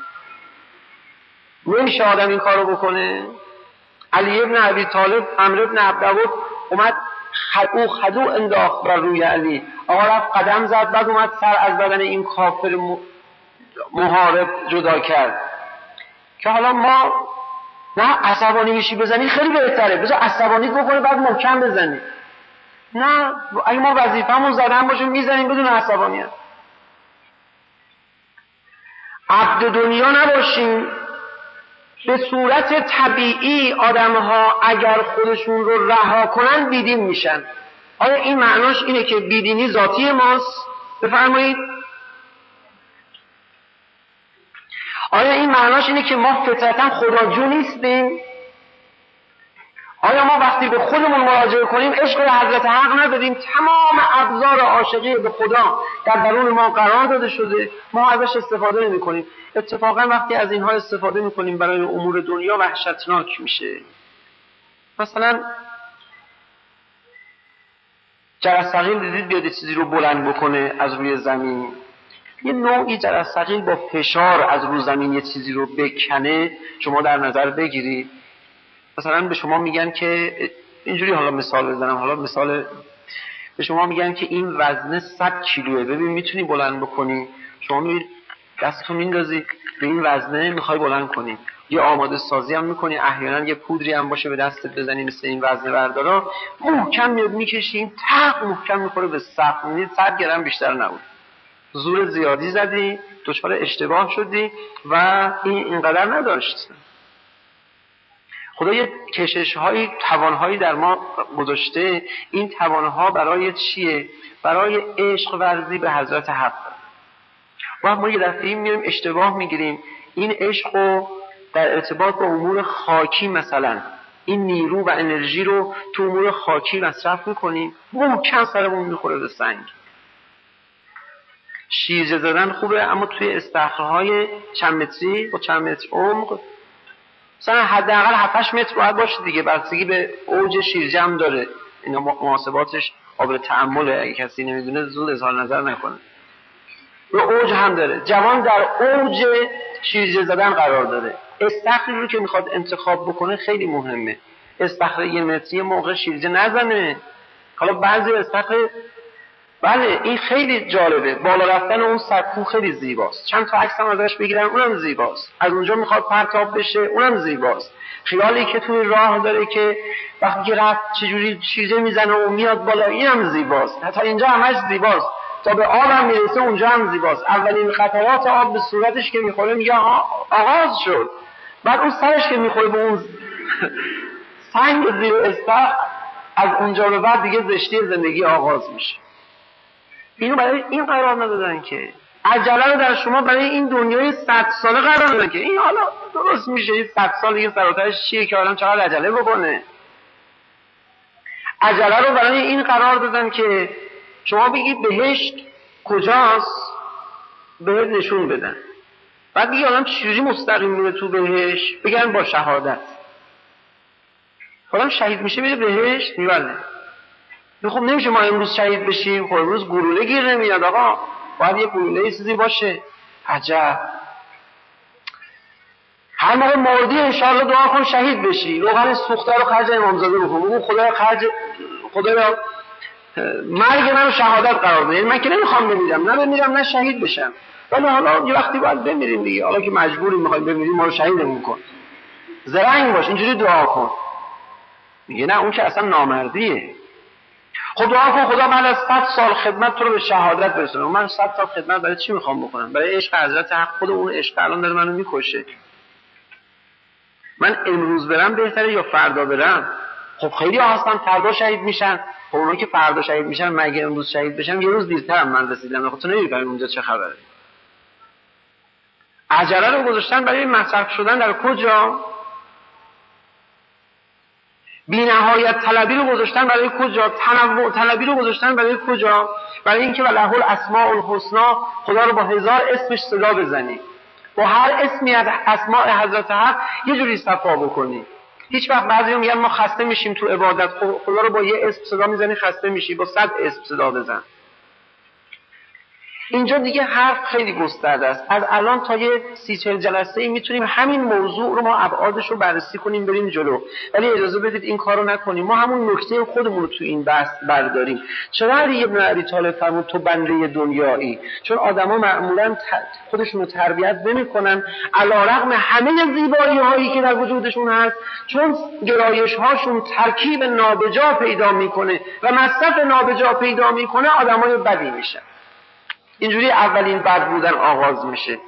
نمیشه آدم این کارو بکنه. علی ابن ابی طالب عمرو ابن عبدود اومد او خدو انداخت بر روی علی، آقا رفت قدم زد، بعد اومد سر از بدن این کافر محارب جدا کرد که حالا ما نه عصبانی میشی بزنی خیلی بهتره، بذار عصبانی بکنه بعد محکم بزنی. نه، اگه ما وظیفه‌مون زدن باشه میزنیم بدون عصبانیت. عبد دنیا نباشیم. به صورت طبیعی آدم‌ها اگر خودشون رو رها کنن بیدین میشن. آیا این معناش اینه که بیدینی ذاتی ماست؟ بفرمایید. آیا این معناش اینه که ما فطرتاً خداجو نیستیم؟ آیا ما وقتی به خودمون مراجعه کنیم عشق حضرت حق نداریم؟ تمام ابزار عاشقی به خدا در درون ما قرار داده شده، ما ازش استفاده نمی کنیم. اتفاقا وقتی از اینها استفاده می کنیم برای امور دنیا وحشتناک میشه. مثلا جرس ثقیل دیدید بیاد چیزی رو بلند بکنه از روی زمین، یه نوعی جرس ثقیل با فشار از روی زمین یه چیزی رو بکنه، شما در نظر بگیرید. مثلا به شما میگن که اینجوری، حالا مثال بزنم، حالا مثال به شما میگن که این وزنه صد کیلوه، ببین میتونی بلند بکنی؟ شما میرید دستتو میندازی به این وزنه میخوای بلند کنی، یه آماده سازی هم میکنی، احیانا یه پودری هم باشه به دستت بزنی مثل این وزنه بردارا، محکم میاد میکشی، تق محکم میخوره به سقف، میبینید صد گرم بیشتر نبود، زور زیادی زدی، دچار اشتباه شدی و این اینقدر نداشت. خدا یه کشش‌هایی، توان‌هایی در ما گذاشته. این توان‌ها برای چیه؟ برای عشق ورزی به حضرت حق. و ما یه دفعه میریم اشتباه میگیریم، این عشق رو در ارتباط با امور خاکی، مثلا این نیرو و انرژی رو تو امور خاکی مصرف میکنیم، محکم سرمون میخوره به سنگ. شیرجه زدن خوبه، اما توی استخرهای چند متری با چند متر عمق، مثلا حداقل هفت هشت متر باید باشه دیگه، بستگی به اوج شیرجه هم داره. اینا محاسباتش قابل تأمله، اگه کسی نمیدونه زود اظهار نظر نکنه. به اوج هم داره. جوان در اوج شیرجه زدن قرار داره. استخری رو که میخواد انتخاب بکنه خیلی مهمه. استخر یه متری موقع شیرجه نزنه. حالا بعضی استخر، بله این خیلی جالبه، بالا رفتن اون سکو خیلی زیباست، چند تا عکس هم ازش بگیرن اونم زیباست، از اونجا میخواد پرتاب بشه اونم زیباست، خیالی که توی راه داره که وقتی که رفت چجوری شیرجه میزنه و میاد بالا اینم زیباست، حتی اینجا همش زیباست، تا به آب هم میرسه اونجا هم زیباست. اولین قطرات آب به صورتش که میخوره میگه آغاز شد، بعد اون سرش که میخوره به اون سنگ زیر استخر، از اونجا به بعد دیگه زشتی زندگی آغاز میشه. اینو برای این قرار ندادن که عجله رو در شما برای این دنیای صد ساله قرار دادن که این حالا درست میشه این صد سال دیگه سراترش چیه که آدم چقدر عجله بکنه. عجله رو برای این قرار دادن که شما بگید بهشت کجاست بهت نشون بدن، بعد بگید آدم چجوری مستقیم میره تو بهشت، بگن با شهادت. آدم شهید میشه میره بهشت میبره. خب نمیشه ما امروز شهید بشیم، خب امروز گلوله گیر نمیاد آقا، باید یه گلوله چیزی باشه. عجب. هر موقع مردی انشاءالله دعا کن شهید بشی، روغن سوخته رو خرج امامزاده بکن، بگو خدا خرج خدا را مرگ منو شهادت قرار بده. یعنی من که نمیخوام بمیرم، نه بمیرم نه شهید بشم، ولی حالا یه وقتی باید بمیریم دیگه، حالا که مجبوریم میخوایم بمیریم ما رو شهیدمون کن. زرنگ باش، اینجوری دعا کن. میگه نه اون که اصلا نامردیه. خب دعا کن خدا من از صد سال خدمت تو رو به شهادت برسونم. من صد سال خدمت برای چی میخوام بکنم؟ برای عشق حضرت حق. خود اون عشق الان داره منو میکشه. من امروز برم بهتره یا فردا برم؟ خب خیلی ها هستن فردا شهید میشن. خب اونا که فردا شهید میشن مگه امروز شهید بشن یه روز دیرتر من رسیدم. خب تو نمی‌فهمی اونجا چه خبره. عجله رو گذاشتن برای مصرف شدن در کجا؟ بی نهایت طلبی رو گذاشتن برای کجا؟ تنوع طلبی رو گذاشتن برای کجا؟ برای اینکه وله الاسماء الحسنا، خدا رو با هزار اسمش صدا بزنی، با هر اسمی از اسماء حضرت حق یه جوری صفا بکنی. هیچ وقت بعضی‌ها میگن ما خسته میشیم تو عبادت، خدا رو با یه اسم صدا میزنی خسته میشی، با صد اسم صدا بزن. اینجا دیگه حرف خیلی گسترده است. از الان تا یه سی چهل جلسه ای میتونیم همین موضوع رو ما ابعادش رو بررسی کنیم بریم جلو، ولی اجازه بدید این کارو نکنیم. ما همون نکته خودمون رو تو این بحث برداریم. چرا علی ابن ابی طالب فرمود تو بنده دنیایی؟ چون آدما معمولا خودشون رو تربیت نمی‌کنن علیرغم همه زیبایی‌هایی که در وجودشون هست، چون گرایش‌هاشون ترکیب نابجا پیدا میکنه و مصرف نابجا پیدا میکنه، آدمای بدی میشن. اینجوری اولین بد بودن آغاز میشه.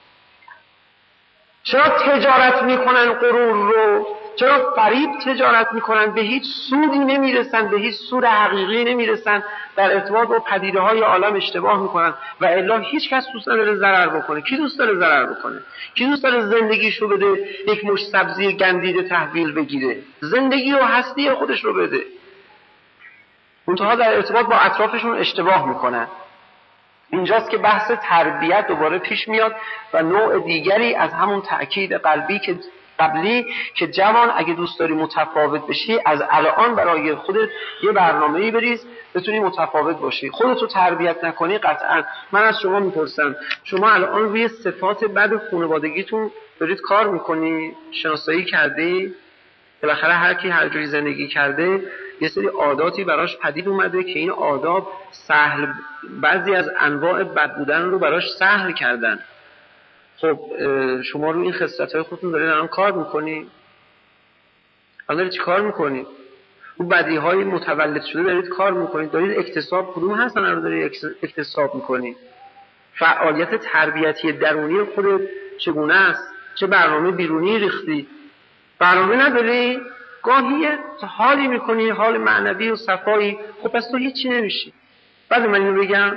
چرا تجارت میکنن غرور رو؟ چرا فریب تجارت میکنن؟ به هیچ سودی نمیرسن، به هیچ سود حقیقی نمیرسن، در ارتباط با پدیده های عالم اشتباه میکنن و الا هیچ کس دوست نداره ضرر بکنه. کی دوست داره ضرر بکنه؟ کی دوست داره زندگیشو بده یک مش سبزی گندیده تحویل بگیره؟ زندگی و هستی خودش رو بده. منتها در ارتباط با اطرافشون اشتباه میکنن. اینجاست که بحث تربیت دوباره پیش میاد و نوع دیگری از همون تأکید قلبی که قبلی که جوان اگه دوست داری متفاوت بشی از الان برای خودت یه برنامه‌ای بریز بتونی متفاوت باشی. خودتو تربیت نکنی قطعا. من از شما میپرسم شما الان روی صفات بد خانوادگیتون دارید کار میکنی؟ شناسایی کردی؟ بالاخره هر کی هر جوری زندگی کرده یه سری عاداتی براش پدید اومده که این عادات سهل، بعضی از انواع بد بودن رو براش سهل کردن. خب شما رو این خصلت‌های خودتون دارید الان کار میکنی؟ الان دارید چی کار میکنی؟ اون بدیهای متولد شده دارید کار میکنید؟ دارید اکتساب کدوم هستن رو دارید اکتساب میکنی؟ فعالیت تربیتی درونی خودت چگونه است؟ چه برنامه بیرونی ریختی؟ برنامه نداری؟ گاهی حالی میکنی، حال معنوی و صفایی، خب پس تو هیچی نمیشی. بعد من اینو بگم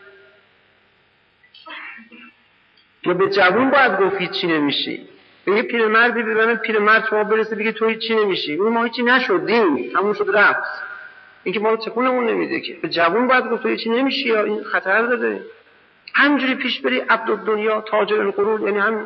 یا به جوون باید گفت هیچی نمیشی. به یه پیرمردی ببینم پیرمرد شما برسه بگه تو هیچی نمیشی، اون ما هیچی نشدیم، همون شد رفت. این که ما رو تکونمون نمیده که. به جوون باید گفت تو هیچی نمیشی یا این خطر داره. همینجوری پیش بری عبدالدنیا تاجر الغرور، یعنی هم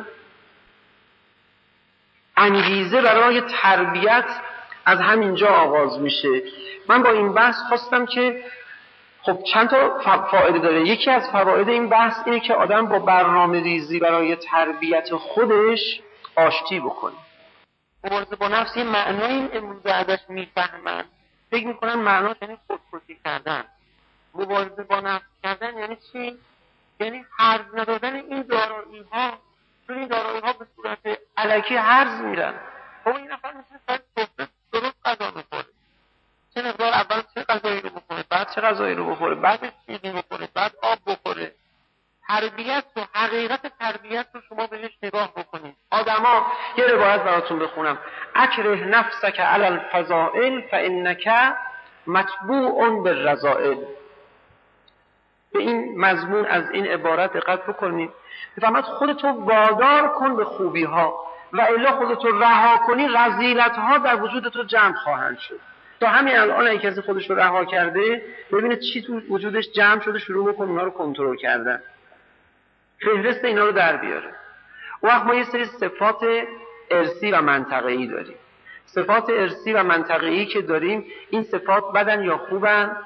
انگیزه برای تربیت از همینجا آغاز میشه. من با این بحث خواستم که خب چند تا فایده داره. یکی از فواید این بحث اینه که آدم با برنامه ریزی برای تربیت خودش آشتی بکنه. مبارزه با نفس یه معنای این امروزه ازش میفهمن، فکر میکنن معناش یعنی خودکشی کردن. مبارزه با نفس کردن یعنی چی؟ یعنی هرز ندادن این دارایی ها، چون این دارایی ها به صورت الکی هرز میرن. خب این نفر مثل باید صحبت درست غذا بخوره، چه مقدار اول چه غذایی رو بخوره، بعد چه غذایی رو بخوره، بعد چیزی بخوره، بعد آب بخوره. تربیت و حقیقت تربیت رو شما بهش نگاه بکنید. آدما یه روایت براتون بخونم: اکره نفسک علی الفضائل فانک متبوع بالرذائل. به این مضمون از این عبارت دقت بکنید. فقط خودتو وادار کن به خوبی ها و الا خودتو رها کنی، رذیلت ها در وجود تو جمع خواهند شد. تا همین الان اگه کسی خودش رو رها کرده ببینه چی تو وجودش جمع شده، شروع میکنه اونا رو کنترل کردن، فهرست اینا رو در بیاره. اون وقت ما یه سری صفات ارثی و منطقه‌ای داریم. صفات ارثی و منطقه‌ای که داریم، این صفات بدن یا خوبن؟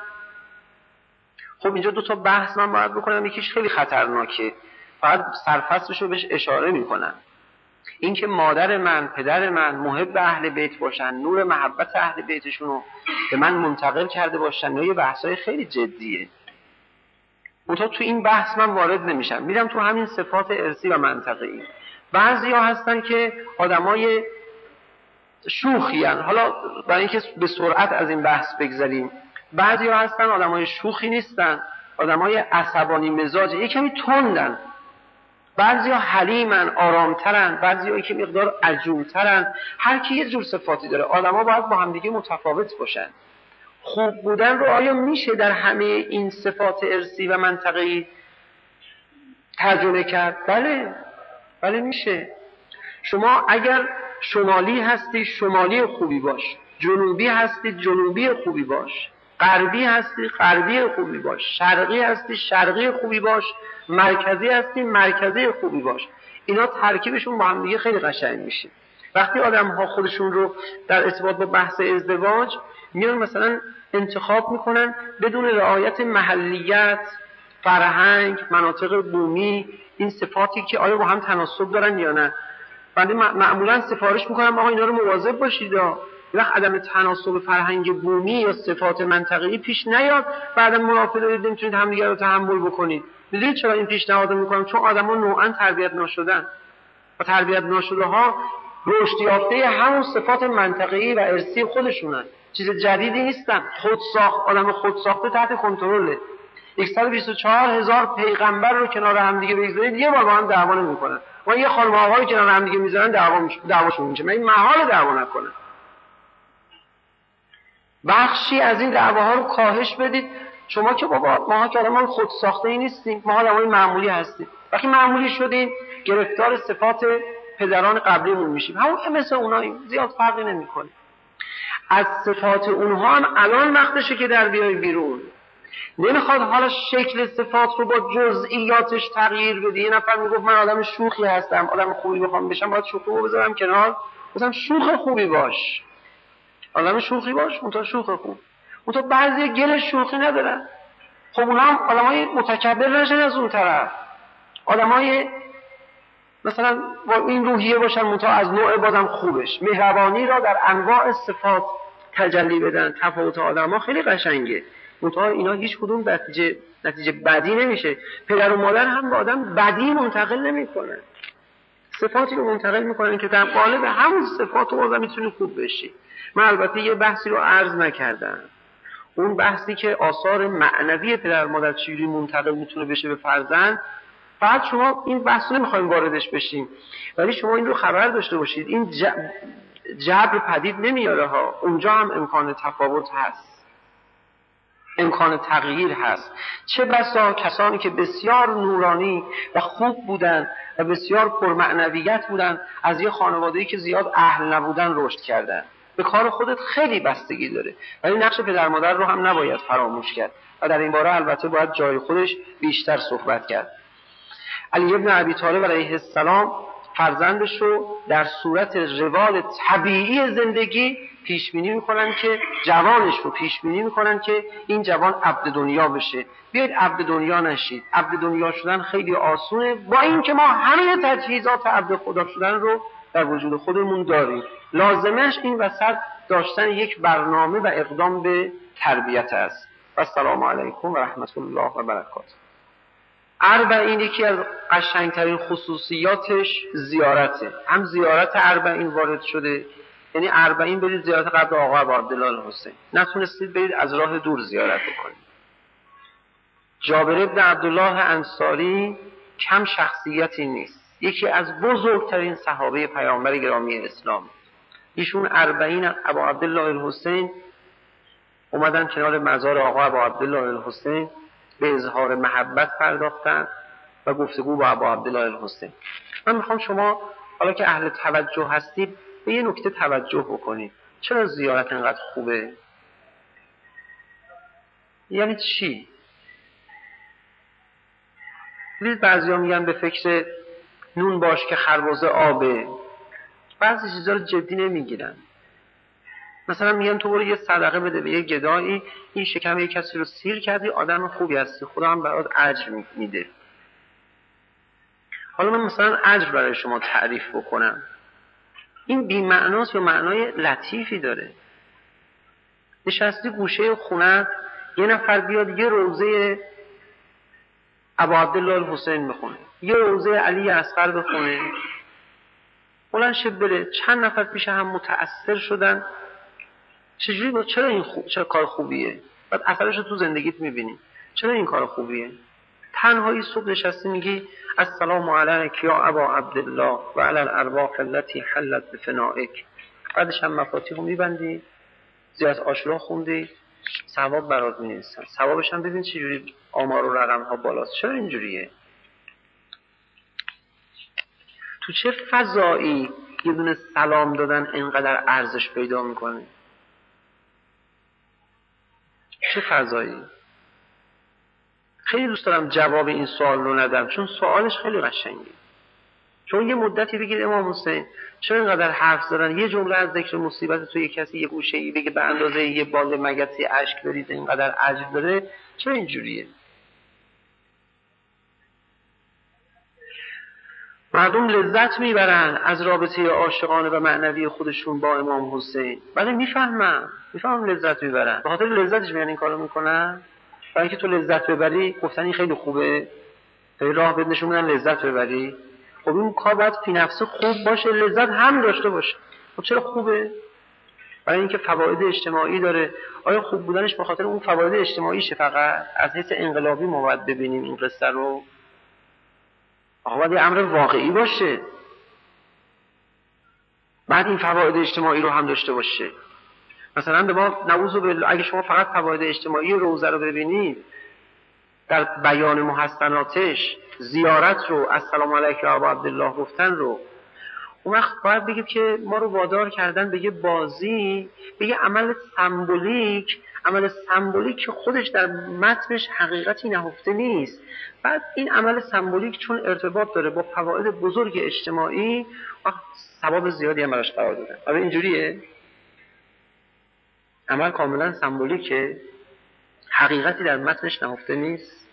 خب اینجا دو تا بحث من باید بکنم. یکیش خیلی خطرناکه، فقط سرفصلش رو بهش اشاره میکنم. این که مادر من، پدر من محب اهل بیت باشن، نور محبت اهل بیتشون رو به من منتقل کرده باشن، یه بحثای خیلی جدیه. منتها تو این بحث من وارد نمیشم، میرم تو همین صفات ارثی و منطقه‌ای. بعضیا هستن که آدمای شوخی هن. حالا برای اینکه به سرعت از این بحث بگذریم، بعضیا هستن آدمای شوخی نیستن، آدمای عصبانی مزاج، یه کمی تندن. بعضیا حلیمن، آرامترن، بعضیا که مقدار عجولترن. هر کی یه جور صفاتی داره. آدما باید با هم دیگه متفاوت باشن. خوب بودن رو آیا میشه در همه این صفات ارثی و منطقه‌ای ترجمه کرد؟ بله بله میشه. شما اگر شمالی هستی شمالی خوبی باش، جنوبی هستی جنوبی خوبی باش، غربی هستی غربی خوبی باش، شرقی هستی شرقی خوبی باش، مرکزی هستی مرکزی خوبی باش. اینا ترکیبشون با هم دیگه خیلی قشنگ میشه. وقتی آدم ها خودشون رو در ارتباط با بحث ازدواج میان مثلا انتخاب میکنن بدون رعایت محلیت، فرهنگ، مناطق بومی، این صفاتی که آیا با هم تناسب دارن یا نه. بنده معمولا سفارش میکنم آقا اینا رو مواظب باشید، وقت عدم تناسب فرهنگ بومی یا صفات منطقه‌ای پیش نیاد بعد منافله دارید نمیتونید همدیگه رو تحمل بکنید. میدونید چرا این پیشنهاد میکنم؟ چون آدما نوعا تربیت ناشدن و تربیت ناشده ها رشد یافته همون صفات منطقه‌ای و ارثی خودشونن، چیز جدیدی نیستن. خود ساخت، آدم خود ساخته تحت کنترله. صد و بیست و چهار هزار پیغمبر رو کنار هم دیگه بگذارید یه بار با هم دعوا نمی‌کنن. و یه خانم آقایی کنار هم دیگه میذارن دعوا میشه، دعواشون میشه. من این محال دعوا نکنن. بخشی از این دعواها رو کاهش بدید. شما که بابا ما که آدمان خود ساخته ای نیستیم، ما آدمای معمولی هستیم. وقتی معمولی شدیم گرفتار صفات پدران قبلیمون میشیم، همون که مثل اوناییم، زیاد فرقی نمیکنه. از صفات اونها هم الان وقتشه که در بیای بیرون. نمیخواد حالا شکل صفات رو با جزئیاتش تغییر بدی. یه نفر میگفت من آدم شوخی هستم، آدم خوبی بخوام بشم باید شوخی رو بذارم کنار، مثلا شوخ خوبی باش، آدم شوخی باش، منتها شوخ خوب. منتها بعضی گل شوخی ندارن. خب اونا هم آدمای متکبر نشن از اون طرف، آدمای مثلا با این روحیه باشن، منتها از نوع بازم خوبش، مهربانی را در انواع صفات تجلی بدن. تفاوت آدم‌ها خیلی قشنگه، منتها اینا هیچ کدوم نتیجه نتیجه بدی نمیشه. پدر و مادر هم با آدم بدی منتقل نمیکنن، صفاتی رو منتقل میکنن که در قالب همون صفات رو آدم میتونه خوب بشی. من البته یه بحثی رو عرض نکردم، اون بحثی که آثار معنوی پدر و مادر چجوری منتقل میتونه بشه به فرزند. فقط شما این بحث رو نمیخوایم واردش بشیم، ولی شما این رو خبر داشته باشید این جبر پدید نمیاره ها. اونجا هم امکان تفاوت هست، امکان تغییر هست. چه بسا کسانی که بسیار نورانی و خوب بودن و بسیار پرمعنویت بودن از یه خانواده‌ای که زیاد اهل نبودن رشد کردن. به کار خودت خیلی بستگی داره، ولی نقش پدر مادر رو هم نباید فراموش کرد و در این باره البته باید جای خودش بیشتر صحبت کرد. علی ابن ابی طالب علیه السلام فرزندش رو در صورت روال طبیعی زندگی پیش بینی میکنن که جوانش رو پیش بینی میکنن که این جوان عبد دنیا بشه. بیاید عبد دنیا نشید. عبد دنیا شدن خیلی آسونه، با اینکه ما همه تجهیزات عبد خدا شدن رو در وجود خودمون داریم. لازمش این وسط داشتن یک برنامه و اقدام به تربیت است. السلام علیکم و رحمت الله و برکاته. اربعین یکی از قشنگترین خصوصیاتش زیارته. هم زیارت اربعین وارد شده، یعنی اربعین برید زیارت قبر آقا ابو عبدالله الحسین، نتونستید برید از راه دور زیارت بکنید. جابر ابن عبدالله انصاری کم شخصیتی نیست، یکی از بزرگترین صحابه پیامبر گرامی اسلام. ایشون اربعین ابو عبدالله الحسین اومدن کنار مزار آقا ابو عبدالله الحسین به اظهار محبت پرداختن و گفتگو با ابا عبدالله الحسین. من میخوام شما حالا که اهل توجه هستید به یه نکته توجه بکنید. چرا زیارت اینقدر خوبه؟ یعنی چی؟ ببینید بعضیا میگن به فکر نون باش که خربزه آبه. بعضی چیزا رو جدی نمیگیرن. مثلا میگن تو برو یه صدقه بده به یه گدایی، این شکم یه کسی رو سیر کردی، آدم خوبی هستی، خدا هم برات اجر میده. حالا من مثلا اجر برای شما تعریف بکنم، این بی معناست و معنای لطیفی داره. نشستی گوشه خونه، یه نفر بیاد یه روزه ابا عبدالله الحسین بخونه، یه روزه علی اصغر بخونه، بلند شه بره، چند نفر پیش هم متأثر شدن. چجوری با چرا این خوب، چرا کار خوبیه؟ بعد اثرش رو تو زندگیت میبینی. چرا این کار خوبیه؟ تنهایی صبح نشستی میگی السلام علیک یا ابا عبدالله و علی الارواح التي حلت بفنائک، بعدش هم مفاتیح رو میبندی، زیاد عاشورا خوندی، ثواب برات می‌نویسن. ثوابش هم ببین چجوری آمار و رقم ها بالاست. چرا اینجوریه؟ تو چه فضایی یه دونه سلام دادن اینقدر ارزش پیدا میکنه؟ چه فضایی؟ خیلی دوست دارم جواب این سوال رو ندم، چون سوالش خیلی قشنگه. چون یه مدتی بگید امام حسین چرا اینقدر حرف زدن، یه جمله از ذکر مصیبت تو یه کسی یه گوشه‌ای بگه به اندازه یه بال مگسی اشک برید اینقدر عجب داره، چرا اینجوریه؟ مردم لذت میبرن از رابطه عاشقانه و معنوی خودشون با امام حسین. بله میفهمم میفهمم لذت میبرن، به خاطر لذتش میان این کارو میکنن. برای اینکه تو لذت ببری گفتن این خیلی خوبه، خیلی راه بد نشون میدن لذت ببری. خب این کار باید فی نفسه خوب باشه، لذت هم داشته باشه. خب چرا خوبه؟ برای اینکه فواید اجتماعی داره. آیا خوب بودنش به خاطر اون فواید اجتماعیشه؟ فقط از حیث انقلابی ما باید ببینیم این قصه رو. آقا باید یه امر واقعی باشه، بعد این فواید اجتماعی رو هم داشته باشه. مثلا به ما نعوذ بالله اگه شما فقط فواید اجتماعی روزه رو ببینید در بیان محسناتش، زیارت رو، السلام علیک یا ابا عبدالله گفتن رو، اون وقت باید بگید که ما رو وادار کردن به یه بازی، به یه عمل سمبولیک، عمل سمبولیک که خودش در متنش حقیقتی نهفته نیست. بعد این عمل سمبولیک چون ارتباط داره با فواید بزرگ اجتماعی، ثواب زیادی هم براش قرار داره. آره اینجوریه؟ عمل کاملا سمبولیکه، حقیقتی در متنش نهفته نیست.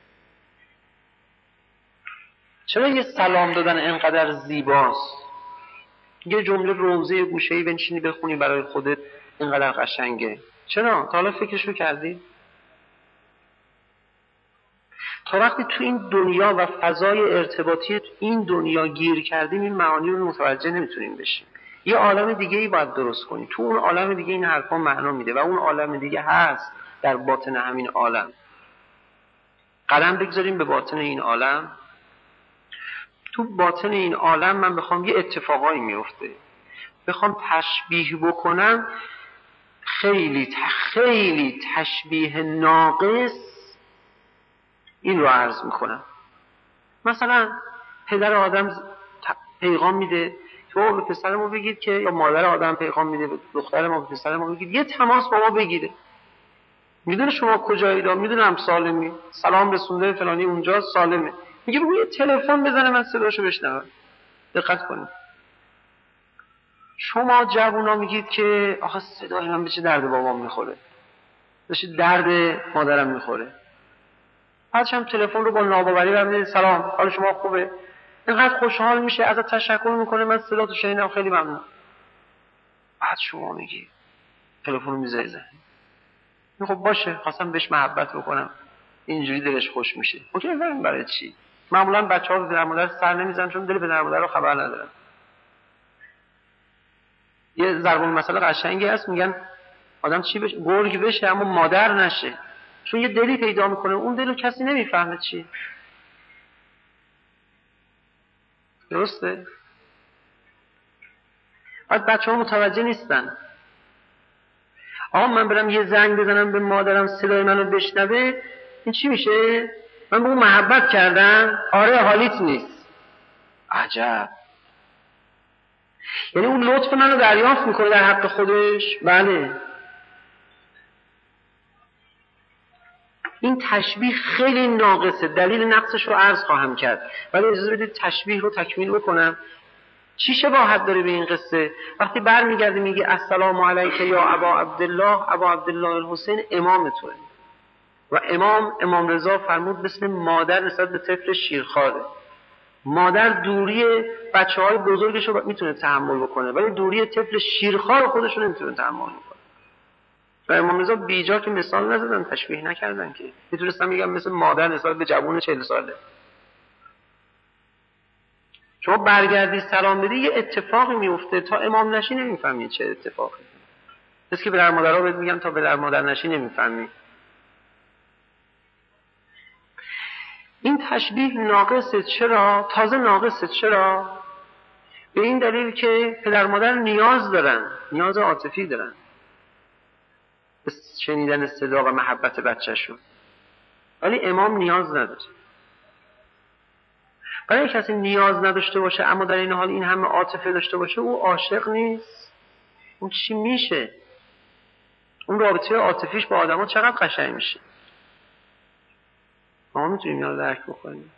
چرا یه سلام دادن اینقدر زیباست؟ یه جمله روزه گوشه‌ای بنشینی بخونی برای خودت اینقدر قشنگه. چرا؟ تا حالا فکرشو کردی؟ تا وقتی تو این دنیا و فضای ارتباطی این دنیا گیر کردیم این معانی رو متوجه نمیتونیم بشیم. یه عالم دیگه ای باید درست کنی. تو اون عالم دیگه این حرفا معنا میده و اون عالم دیگه هست در باطن همین عالم. قدم بگذاریم به باطن این عالم. تو باطن این عالم من بخوام یه اتفاقایی میفته، بخوام تشبیه بکنم، خیلی خیلی تشبیه ناقص این رو عرض میکنم. مثلا پدر آدم پیغام میده که به پسر ما بگید که، یا مادر آدم پیغام میده به دختر ما، به پسر ما بگید یه تماس با ما بگیره. میدونه شما کجایی دا، میدونم سالمی، سلام رسونده فلانی اونجا سالمه، میگه بگو یه تلفن بزنه من صداشو بشنوم. دقت کنید. شما جوونا میگید که آخه صدای من به چه درد بابام میخوره، به چه درد مادرم میخوره. بعدش هم تلفن رو با ناباوری برمی‌دارید سلام حال شما خوبه، اینقدر خوشحال میشه ازت تشکر میکنه من صداتو شنیدم خیلی ممنون. بعد شما میگی تلفن رو میذاری زمین. خب باشه خواستم بهش محبت بکنم اینجوری دلش خوش میشه. اوکی بریم برای چی؟ معمولا بچه‌ها به پدر مادر سر نمیزنن چون دل پدر مادر رو خبر ندارن. یه ضرب المثل قشنگی هست میگن آدم چی بشه؟ گرگ بشه اما مادر نشه. چون یه دلی پیدا میکنه اون دلو کسی نمیفهمه چیه. درسته؟ بعد بچه‌ها متوجه نیستن. آقا من برم یه زنگ بزنم به مادرم صدای منو بشنوه، این چی میشه؟ من به اون محبت کردم، آره حالیت نیست. عجب. یعنی اون لطف منو دریافت میکنه در حق خودش؟ بله. این تشبیه خیلی ناقصه، دلیل نقصش رو عرض خواهم کرد، ولی اجازه بدید تشبیه رو تکمیل بکنم. چی شباهت داره به این قصه؟ وقتی برمیگرده میگه السلام علیک یا ابا عبدالله، ابا عبدالله الحسین امام توه و امام امام رضا فرمود مثل مادر نسبت به طفل شیرخواره. مادر دوری بچه های بزرگش رو میتونه تحمل بکنه ولی دوری طفل شیرخوار خودش رو نمیتونه تحمل بکنه. و امام رضا بیجا که مثال نزدن، تشبیه نکردن، که میتونستم بگم مثل مادر نسبت به جوون چهل ساله. شما برگردی سلام بدی یه اتفاقی میفته، تا امام نشی نمیفهمی چه اتفاقی. پس که به در مادرها بهت میگم تا به در مادر نشی نمیفهمی. این تشبیه ناقصه. چرا؟ تازه ناقصه. چرا؟ به این دلیل که پدر مادر نیاز دارن، نیاز عاطفی دارن به شنیدن صدا و محبت بچه‌شون، ولی امام نیاز نداره. برای کسی نیاز نداشته باشه اما در این حال این همه عاطفه داشته باشه، او عاشق نیست. اون چی میشه؟ اون رابطه عاطفیش با آدما چقدر قشنگ میشه. ما میتونیم اینا رو درک بکنیم.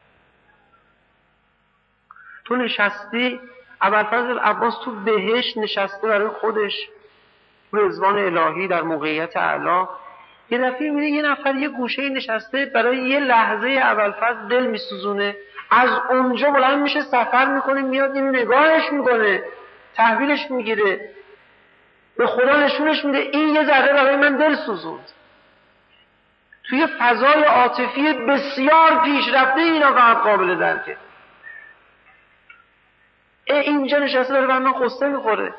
تو نشستی، ابوالفضل عباس تو بهشت نشسته برای خودش، رضوان الهی در موقعیت اعلی. یه دفعه میبینه یه نفر یه گوشه نشسته برای یه لحظه ابوالفضل دل میسوزونه، از اونجا بلند میشه سفر میکنه میاد اینو نگاهش میکنه، تحویلش میگیره، به خدا نشونش میده این یه ذره برای من دل سوزوند. توی فضای عاطفی بسیار پیشرفته اینا فقط قابل درکه. اینجا نشسته داره بر من قصه میخوره.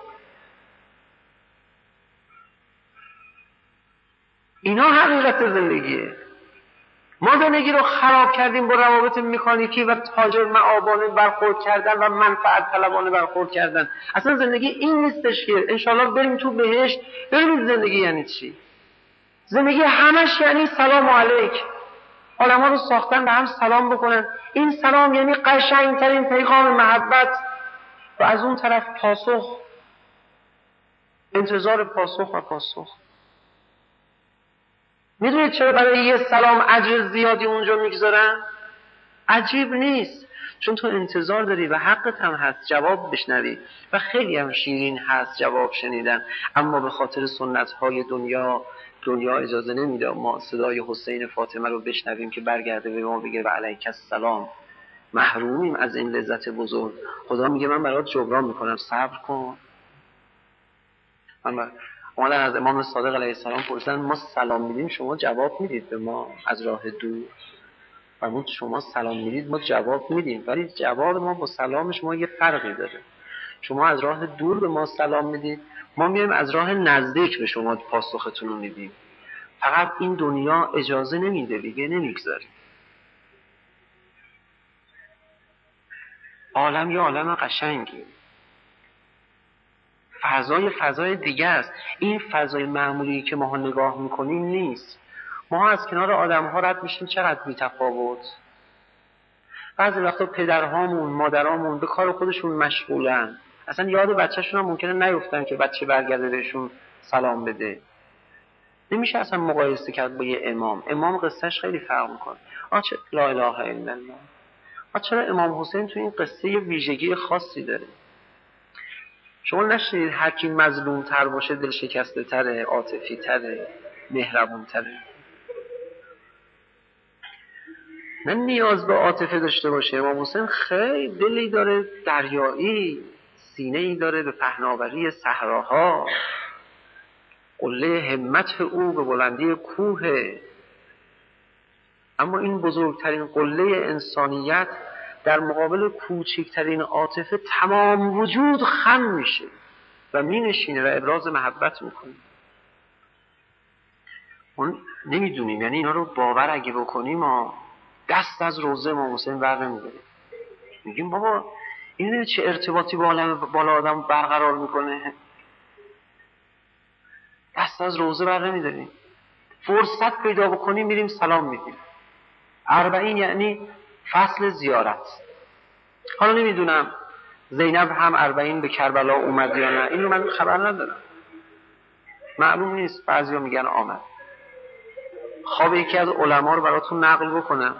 اینا حقیقت زندگیه. ما زندگی رو خراب کردیم با روابط مکانیکی و تاجر معابانه برخورد کردن و منفعت طلبانه برخورد کردن. اصلا زندگی این نیستش که انشالله بریم تو بهشت. ببینید زندگی یعنی چی؟ زندگی همش یعنی سلام علیک. آدم‌ها رو ساختن به هم سلام بکنن. این سلام یعنی قشنگترین پیغام محبت و از اون طرف پاسخ، انتظار پاسخ و پاسخ. میدونید چرا برای یه سلام اجر زیادی اونجا میگذارن؟ عجیب نیست، چون تو انتظار داری و حقت هم هست جواب بشنوی و خیلی هم شیرین هست جواب شنیدن، اما به خاطر سنت‌های دنیا دنیا اجازه نمیده ما صدای حسین فاطمه رو بشنویم که برگرده به ما بگه و علیک السلام. محرومیم از این لذت بزرگ. خدا میگه من برات جبران میکنم، صبر کن. من اومدن از امام صادق علیه السلام پرسیدن ما سلام میدیم شما جواب میدید به ما از راه دور؟ فرمود شما سلام میدید ما جواب میدیم، ولی جواب ما با سلام شما یه فرقی داره. شما از راه دور به ما سلام میدید، ما میایم از راه نزدیک به شما پاسختون رو میدیم. فقط این دنیا اجازه نمیده دیگه، نمیگذاره. عالم یه عالم قشنگی، فضای فضای دیگه است. این فضای معمولی که ما نگاه میکنیم نیست. ما از کنار آدم ها رد میشیم چقدر بی‌تفاوت. بعضی وقتا پدرهامون مادرامون به کار خودشون مشغولن، اصلا یاد بچه‌شون هم ممکنه نیفتن که بچه برگرده بهشون سلام بده. نمیشه اصلا مقایسه کرد با یه امام. امام قصهش خیلی فرق میکنه. آ چه لا اله الا الله. آ چرا امام حسین تو این قصه یه ویژگی خاصی داره؟ شما نشنید هر کی مظلوم تر باشه دل شکسته تره، عاطفی تره، مهربون تره؟ نه نیاز به عاطفه داشته باشه. امام حسین خیلی دلی داره دریایی، سینه‌ای داره به پهناوری صحراها، قله همت او به بلندی کوه. اما این بزرگترین قله انسانیت در مقابل کوچکترین عاطفه تمام وجود خم میشه و می نشینه و ابراز محبت میکنه. اون نمیدونیم، یعنی اینا رو باور اگه بکنیم ما دست از روزه امام حسین بر نمیداریم. میگیم بابا این چه ارتباطی با عالم بالا آدم برقرار میکنه؟ دست از روزه بر نمیداریم. فرصت پیدا بکنیم میریم سلام میدیم. اربعین یعنی فصل زیارت. حالا نمیدونم زینب هم اربعین به کربلا اومد یا نه، اینو من خبر ندارم، معلوم نیست. بعضیا میگن آمد. خواب یکی از علما رو براتون نقل بکنم.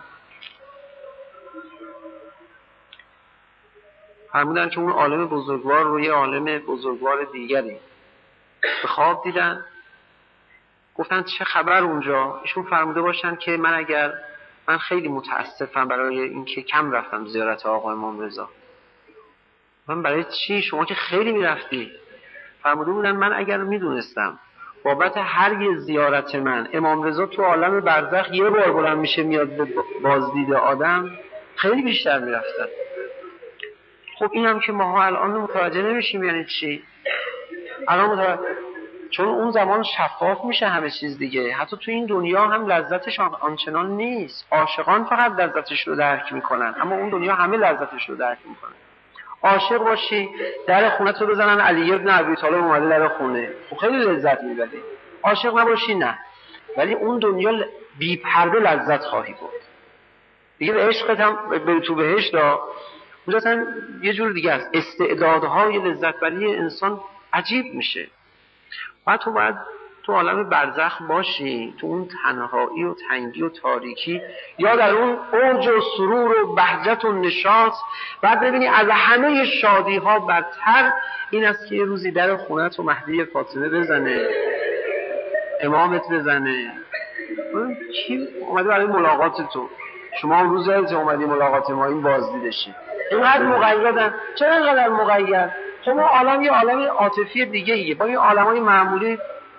فرمودن که اون عالم بزرگوار رو یه عالم بزرگوار دیگری به خواب دیدن، گفتن چه خبر اونجا؟ ایشون فرموده باشن که من اگر من خیلی متاسفم برای اینکه کم رفتم زیارت آقا امام رضا. من برای چی؟ شما که خیلی میرفتی. فرموده بودن من اگر میدونستم بابت هر یه زیارت من امام رضا تو عالم برزخ یه بار بلند میشه میاد به بازدید آدم، خیلی بیشتر میرفتن. خب اینم که ماها الان متوجه نمیشیم یعنی چی. الان متوجه، چون اون زمان شفاف میشه همه چیز دیگه. حتی تو این دنیا هم لذتش آنچنان نیست. عاشقان فقط لذتش رو درک میکنن، اما اون دنیا همه لذتش رو درک میکنن. عاشق باشی در خونه تو بزنن علی ابن ابی طالب اومده در خونه، خب خیلی لذت میبری. عاشق نباشی نه، ولی اون دنیا بی پرده لذت خواهی بود دیگه. به عشقت هم بری تو بهشت ها، اونجا اصلا یه جور دیگه است. استعدادهای لذت بری انسان عجیب میشه. بعد تو باید تو عالم برزخ باشی، تو اون تنهایی و تنگی و تاریکی، یا در اون اوج و سرور و بهجت و نشاط. بعد ببینی از همه شادی ها برتر این است که یه روزی در خونت و مهدی فاطمه بزنه، امامت بزنه. کی اومده برای ملاقات تو؟ شما اون روز که اومدی ملاقات ما این بازدیدشی. اینقدر مقیدن. چرا اینقدر مقید؟ خب ما عالم یه عالم عاطفی دیگه ایه. با این عالمای معمولی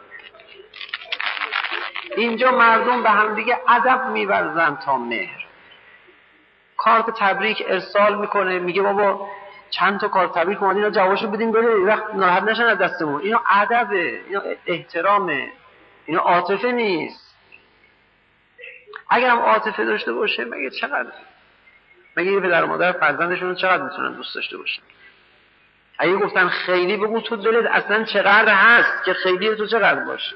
اینجا مردم به هم دیگه ادب می‌ورزن تا مهر. کارت تبریک ارسال میکنه، میگه بابا چند تا کارت تبریک اومد، اینا جوابشو بدیم بره، وقت ناراحت نشن از دستمون. اینا ادبه، اینا احترامه، اینا عاطفه نیست. اگرم عاطفه داشته باشه مگه چقدر، مگه یه پدر و مادر فرزندشون چقدر میتونن دوست داشته باشن؟ اگه گفتن خیلی، بگو تو دلت اصلا چقدر هست که خیلی تو چقدر باشه.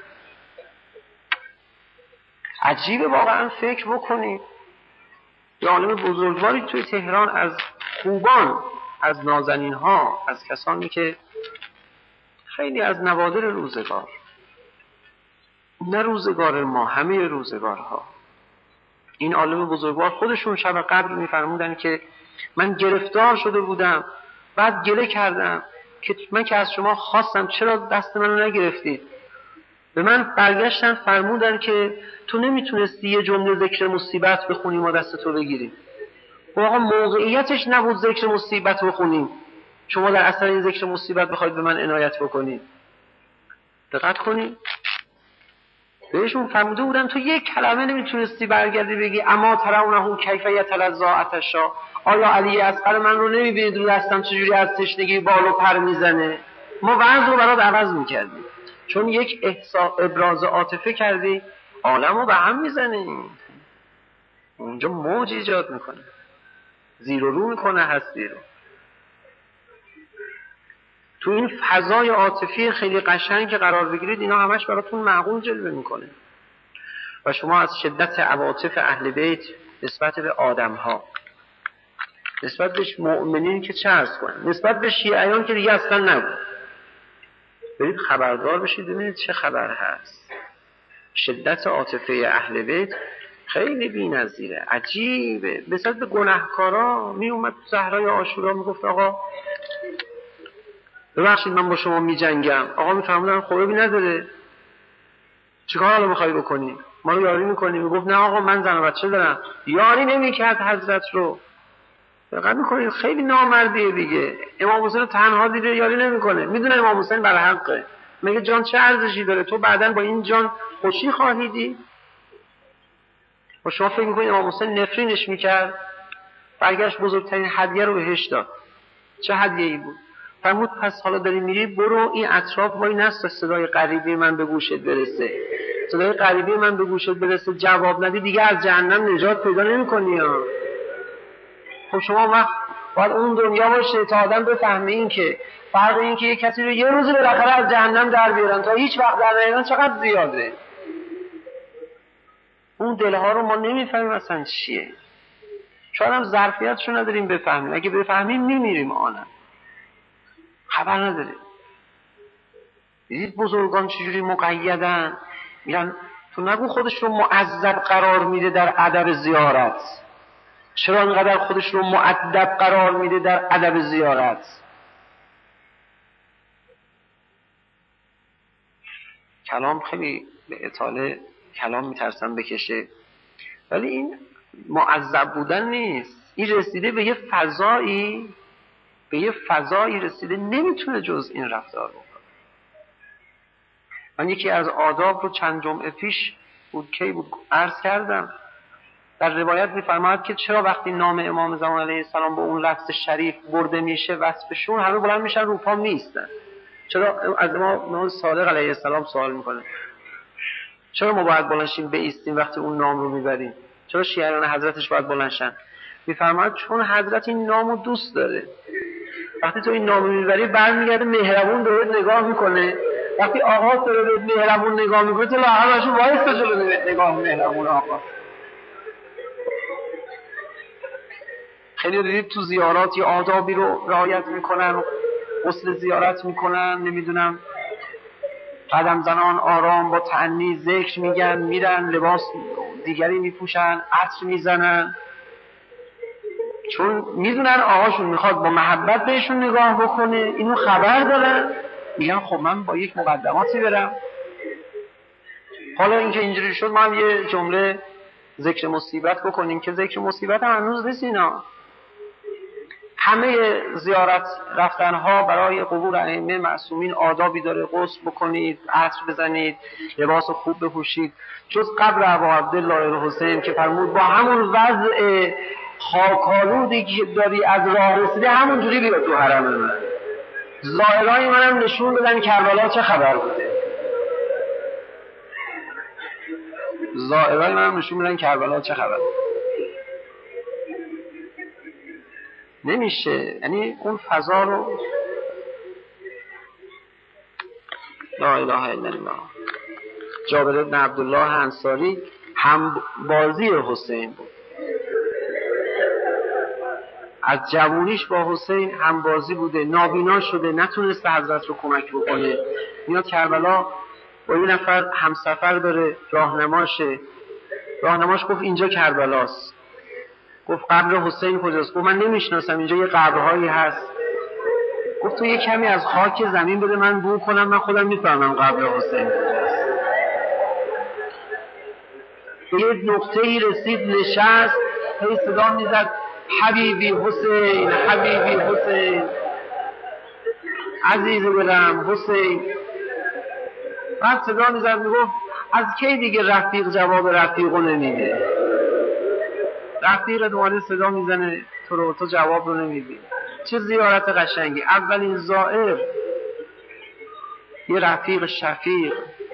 عجیبه واقعا فکر بکنی. یه عالم بزرگواری توی تهران از خوبان، از نازنین ها، از کسانی که خیلی از نوادر روزگار، نه روزگار ما، همه روزگارها، این عالم بزرگوار خودشون شب قدر میفرمودن که من گرفتار شده بودم، بعد گله کردم که من که از شما خواستم چرا دست منو نگرفتید. به من برگشتن فرمودن که تو نمیتونستی یه جمله ذکر مصیبت بخونی ما دست تو بگیریم. واقعا موقعیتش نبود ذکر مصیبت بخونیم، شما در اثر این ذکر مصیبت بخواید به من عنایت بکنید. دقت کنید، بهشون فرموده بودن تو یک کلمه نمیتونستی برگردی بگی اما ترونه کیف یتلظی عطشا، آیا علی اصغر من رو نمیبینید رو دستم چجوری از تشنگی بال و پر میزنه؟ ما وضع رو برات عوض میکردیم، چون یک احساس ابراز عاطفه کردی عالم رو به هم میزنه، اونجا موج ایجاد میکنه، زیر و رو میکنه هستی رو. تو این فضای عاطفی خیلی قشنگ که قرار بگیرید، اینا همش براتون معقول جلوه میکنه و شما از شدت عواطف اهل بیت نسبت به آدمها، نسبت به مؤمنین که چه عرض کنن، نسبت به شیعیان که دیگه اصلا نگو، برید خبردار بشید ببینید چه خبر هست. شدت عاطفه اهل بیت خیلی بی‌نظیره، عجیبه. نسبت به گناهکارا می اومد تو صحرای عاشورا میگفت آقا ببخشید من با شما می جنگم. آقا می فرمودن خوبی نداره، چیکار حالا میخوای بکنی؟ ما رو یاری میکنی؟ میگفت نه آقا من زن و بچه دارم. یاری نمیکرد حضرت رو. دقت میکنید خیلی نامردیه دیگه. امام حسین تنها دیده یاری نمیکنه، میدونه امام حسین بر حقه، میگه جان چه ارزشی داره، تو بعدن با این جان خوشی خواهیدی. و شما فکر میکنید امام حسین نفرینش میکرد؟ برگشت بزرگترین هدیه رو بهش داد. چه هدیه‌ای بود؟ فرمود پس حالا داری میری برو این اطراف وای نست صدای غریبی من به گوشت برسه، صدای غریبی من به گوشت برسه جواب ندی دیگه از جهنم نجات پیدا نمی‌کنی ها. خب شما وقت باید اون دنیا باشه تا آدم بفهمه این که فرق این که یک کسی رو یه روزی بالاخره از جهنم در بیارن تا هیچ وقت در نیارن چقدر زیاده. اون دلها رو ما نمیفهمیم اصلا چیه. شاید هم ظرفیتشو نداریم بفهمیم. اگه بفهمیم میمیریم آنم. خبر نداریم. دیدید بزرگان چجوری مقیدن؟ میرن تو نگو خودش رو معذب قرار میده در ادب زیارت. چرا اینقدر خودش رو مؤدب قرار میده در ادب زیارت؟ کلام خیلی به اطاله کلام میترسم بکشه، ولی این معذب بودن نیست. این رسیده به یه فضایی، به یه فضایی رسیده نمیتونه جز این رفتار بکنه. من یکی از آداب رو چند جمعه پیش بود کی بود عرض کردم. در روایت می‌فرماید که چرا وقتی نام امام زمان علیه السلام با اون لفظ شریف برده میشه وصفشون همه بلند میشن رو پا میستن؟ چرا از امام صادق علیه السلام سوال میکنه چرا ما باید بلند شیم بایستیم وقتی اون نام رو میبریم؟ چرا شیعیان حضرتش باید بلند شن؟ می‌فرماید چون حضرت این نامو دوست داره. وقتی تو این نامو میبری برمیگرده مهربون بهت نگاه میکنه. وقتی آقا داره بهت مهربون نگاه میکنه تو لااقل وایسا جلو بهت نگاه مهربون آقا. خیلی دیدید تو زیارات یه آدابی رو رعایت میکنن، غسل زیارت میکنن، نمیدونم قدم زنان آرام با تأنی ذکر میگن، میرن لباس دیگری میپوشن، عطر میزنن، چون میدونن آقاشون میخواد با محبت بهشون نگاه بکنه. اینو خبر دارن، میگن خب من با یک مقدماتی برم. حالا اینکه اینجوری شد ما هم یه جمله ذکر مصیبت بکنیم که ذکر مصیبت هم هنوز نیست. اینا همه زیارت رفتنها برای قبور ائمه معصومین آدابی داره. غسل بکنید، عطر بزنید، لباس خوب بپوشید، جز قبر ابا عبدالله الحسین که فرمود با همون وضع خاکالودی که داری از راه رسیده همون جوری بیا تو حرم من. ظاهرای منم نشون بدن کربلا چه خبر بوده. ظاهرای منم نشون بدن کربلا چه خبر بوده. نمیشه. یعنی اون فضا رو لا اله الا الله. جابر بن عبدالله انصاری هم بازی حسین بود. از جوونیش با حسین هم بازی بوده. نابینا شده، نتونسته حضرت رو کمک بکنه. میاد کربلا با یه نفر همسفر داره، راهنماشه. راهنماش گفت اینجا کربلاست. گفت قبر حسین کجاست؟ گفت من نمیشناسم، اینجا یه قبرهایی هست. گفت تو یه کمی از خاک زمین بده من بو کنم، من خودم میفهمم قبر حسین کجاست. یه نقطه‌ای رسید، نشست، هی صدا میزد حبیبی حسین، حبیبی حسین، عزیز دلم حسین. بعد صدا میزد میگفت از کی دیگه رفیق جواب رفیقو نمیده؟ رفیق دوباره صدا میزنه تو رو، تو جواب رو نمیدی. چه زیارت قشنگی. اولین زائر یه رفیق شفیق.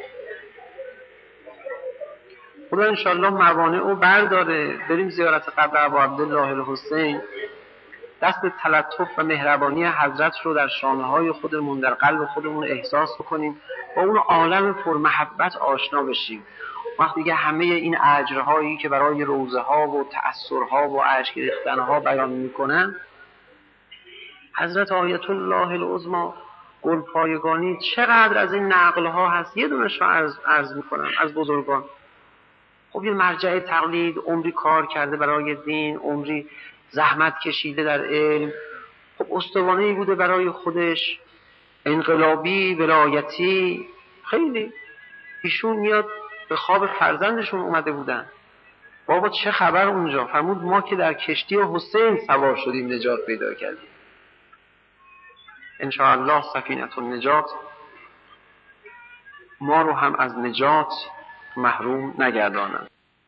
خدا انشالله موانع رو برداره، بریم زیارت قبر ابا عبدالله الحسین، دست تلطف و مهربانی حضرت رو در شانه‌های خودمون، در قلب خودمون احساس بکنیم، با اون عالم پرمحبت آشنا بشیم. وقتی که همه این اجرهایی که برای روزه ها و تأثرها و اشک ریختنها بیان میکنن، حضرت آیت الله العظمی گلپایگانی چقدر از این نقلها هست. یه دونش رو عرض, عرض میکنم از بزرگان. خب یه مرجع تقلید، عمری کار کرده برای دین، عمری زحمت کشیده در علم، خب استوانه‌ای بوده برای خودش، انقلابی، ولایتی، خیلی. ایشون میاد به خواب فرزندشون اومده بودن، بابا چه خبر اونجا؟ فرمود ما که در کشتی حسین سوار شدیم نجات پیدا کردیم. انشاءالله سفینة النجات ما رو هم از نجات محروم نگردانند.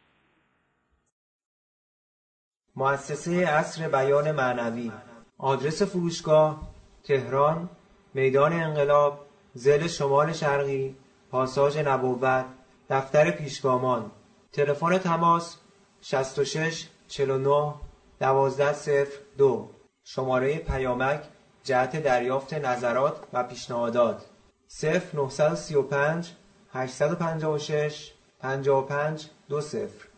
مؤسسه عصر بیان معنوی. آدرس فروشگاه: تهران، میدان انقلاب، ضلع شمال شرقی، پاساژ نبوت، دفتر پیشگامان. تلفن تماس: شصت و شش چهل و نه دوازده صفر دو. شماره پیامک جهت دریافت نظرات و پیشنهادات: صفر نه سه پنج هشت پنج شش پنجاه و پنج دو صفر.